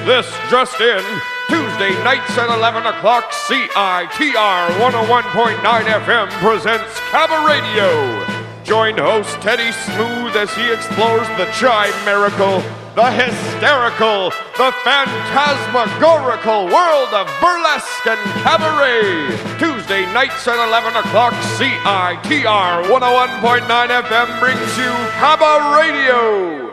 This just in, Tuesday nights at 11 o'clock, CITR 101.9 FM presents Cabaret Radio. Join host Teddy Smooth as he explores the chimerical, the hysterical, the phantasmagorical world of burlesque and cabaret. Tuesday nights at 11 o'clock, CITR 101.9 FM brings you Cabaret Radio.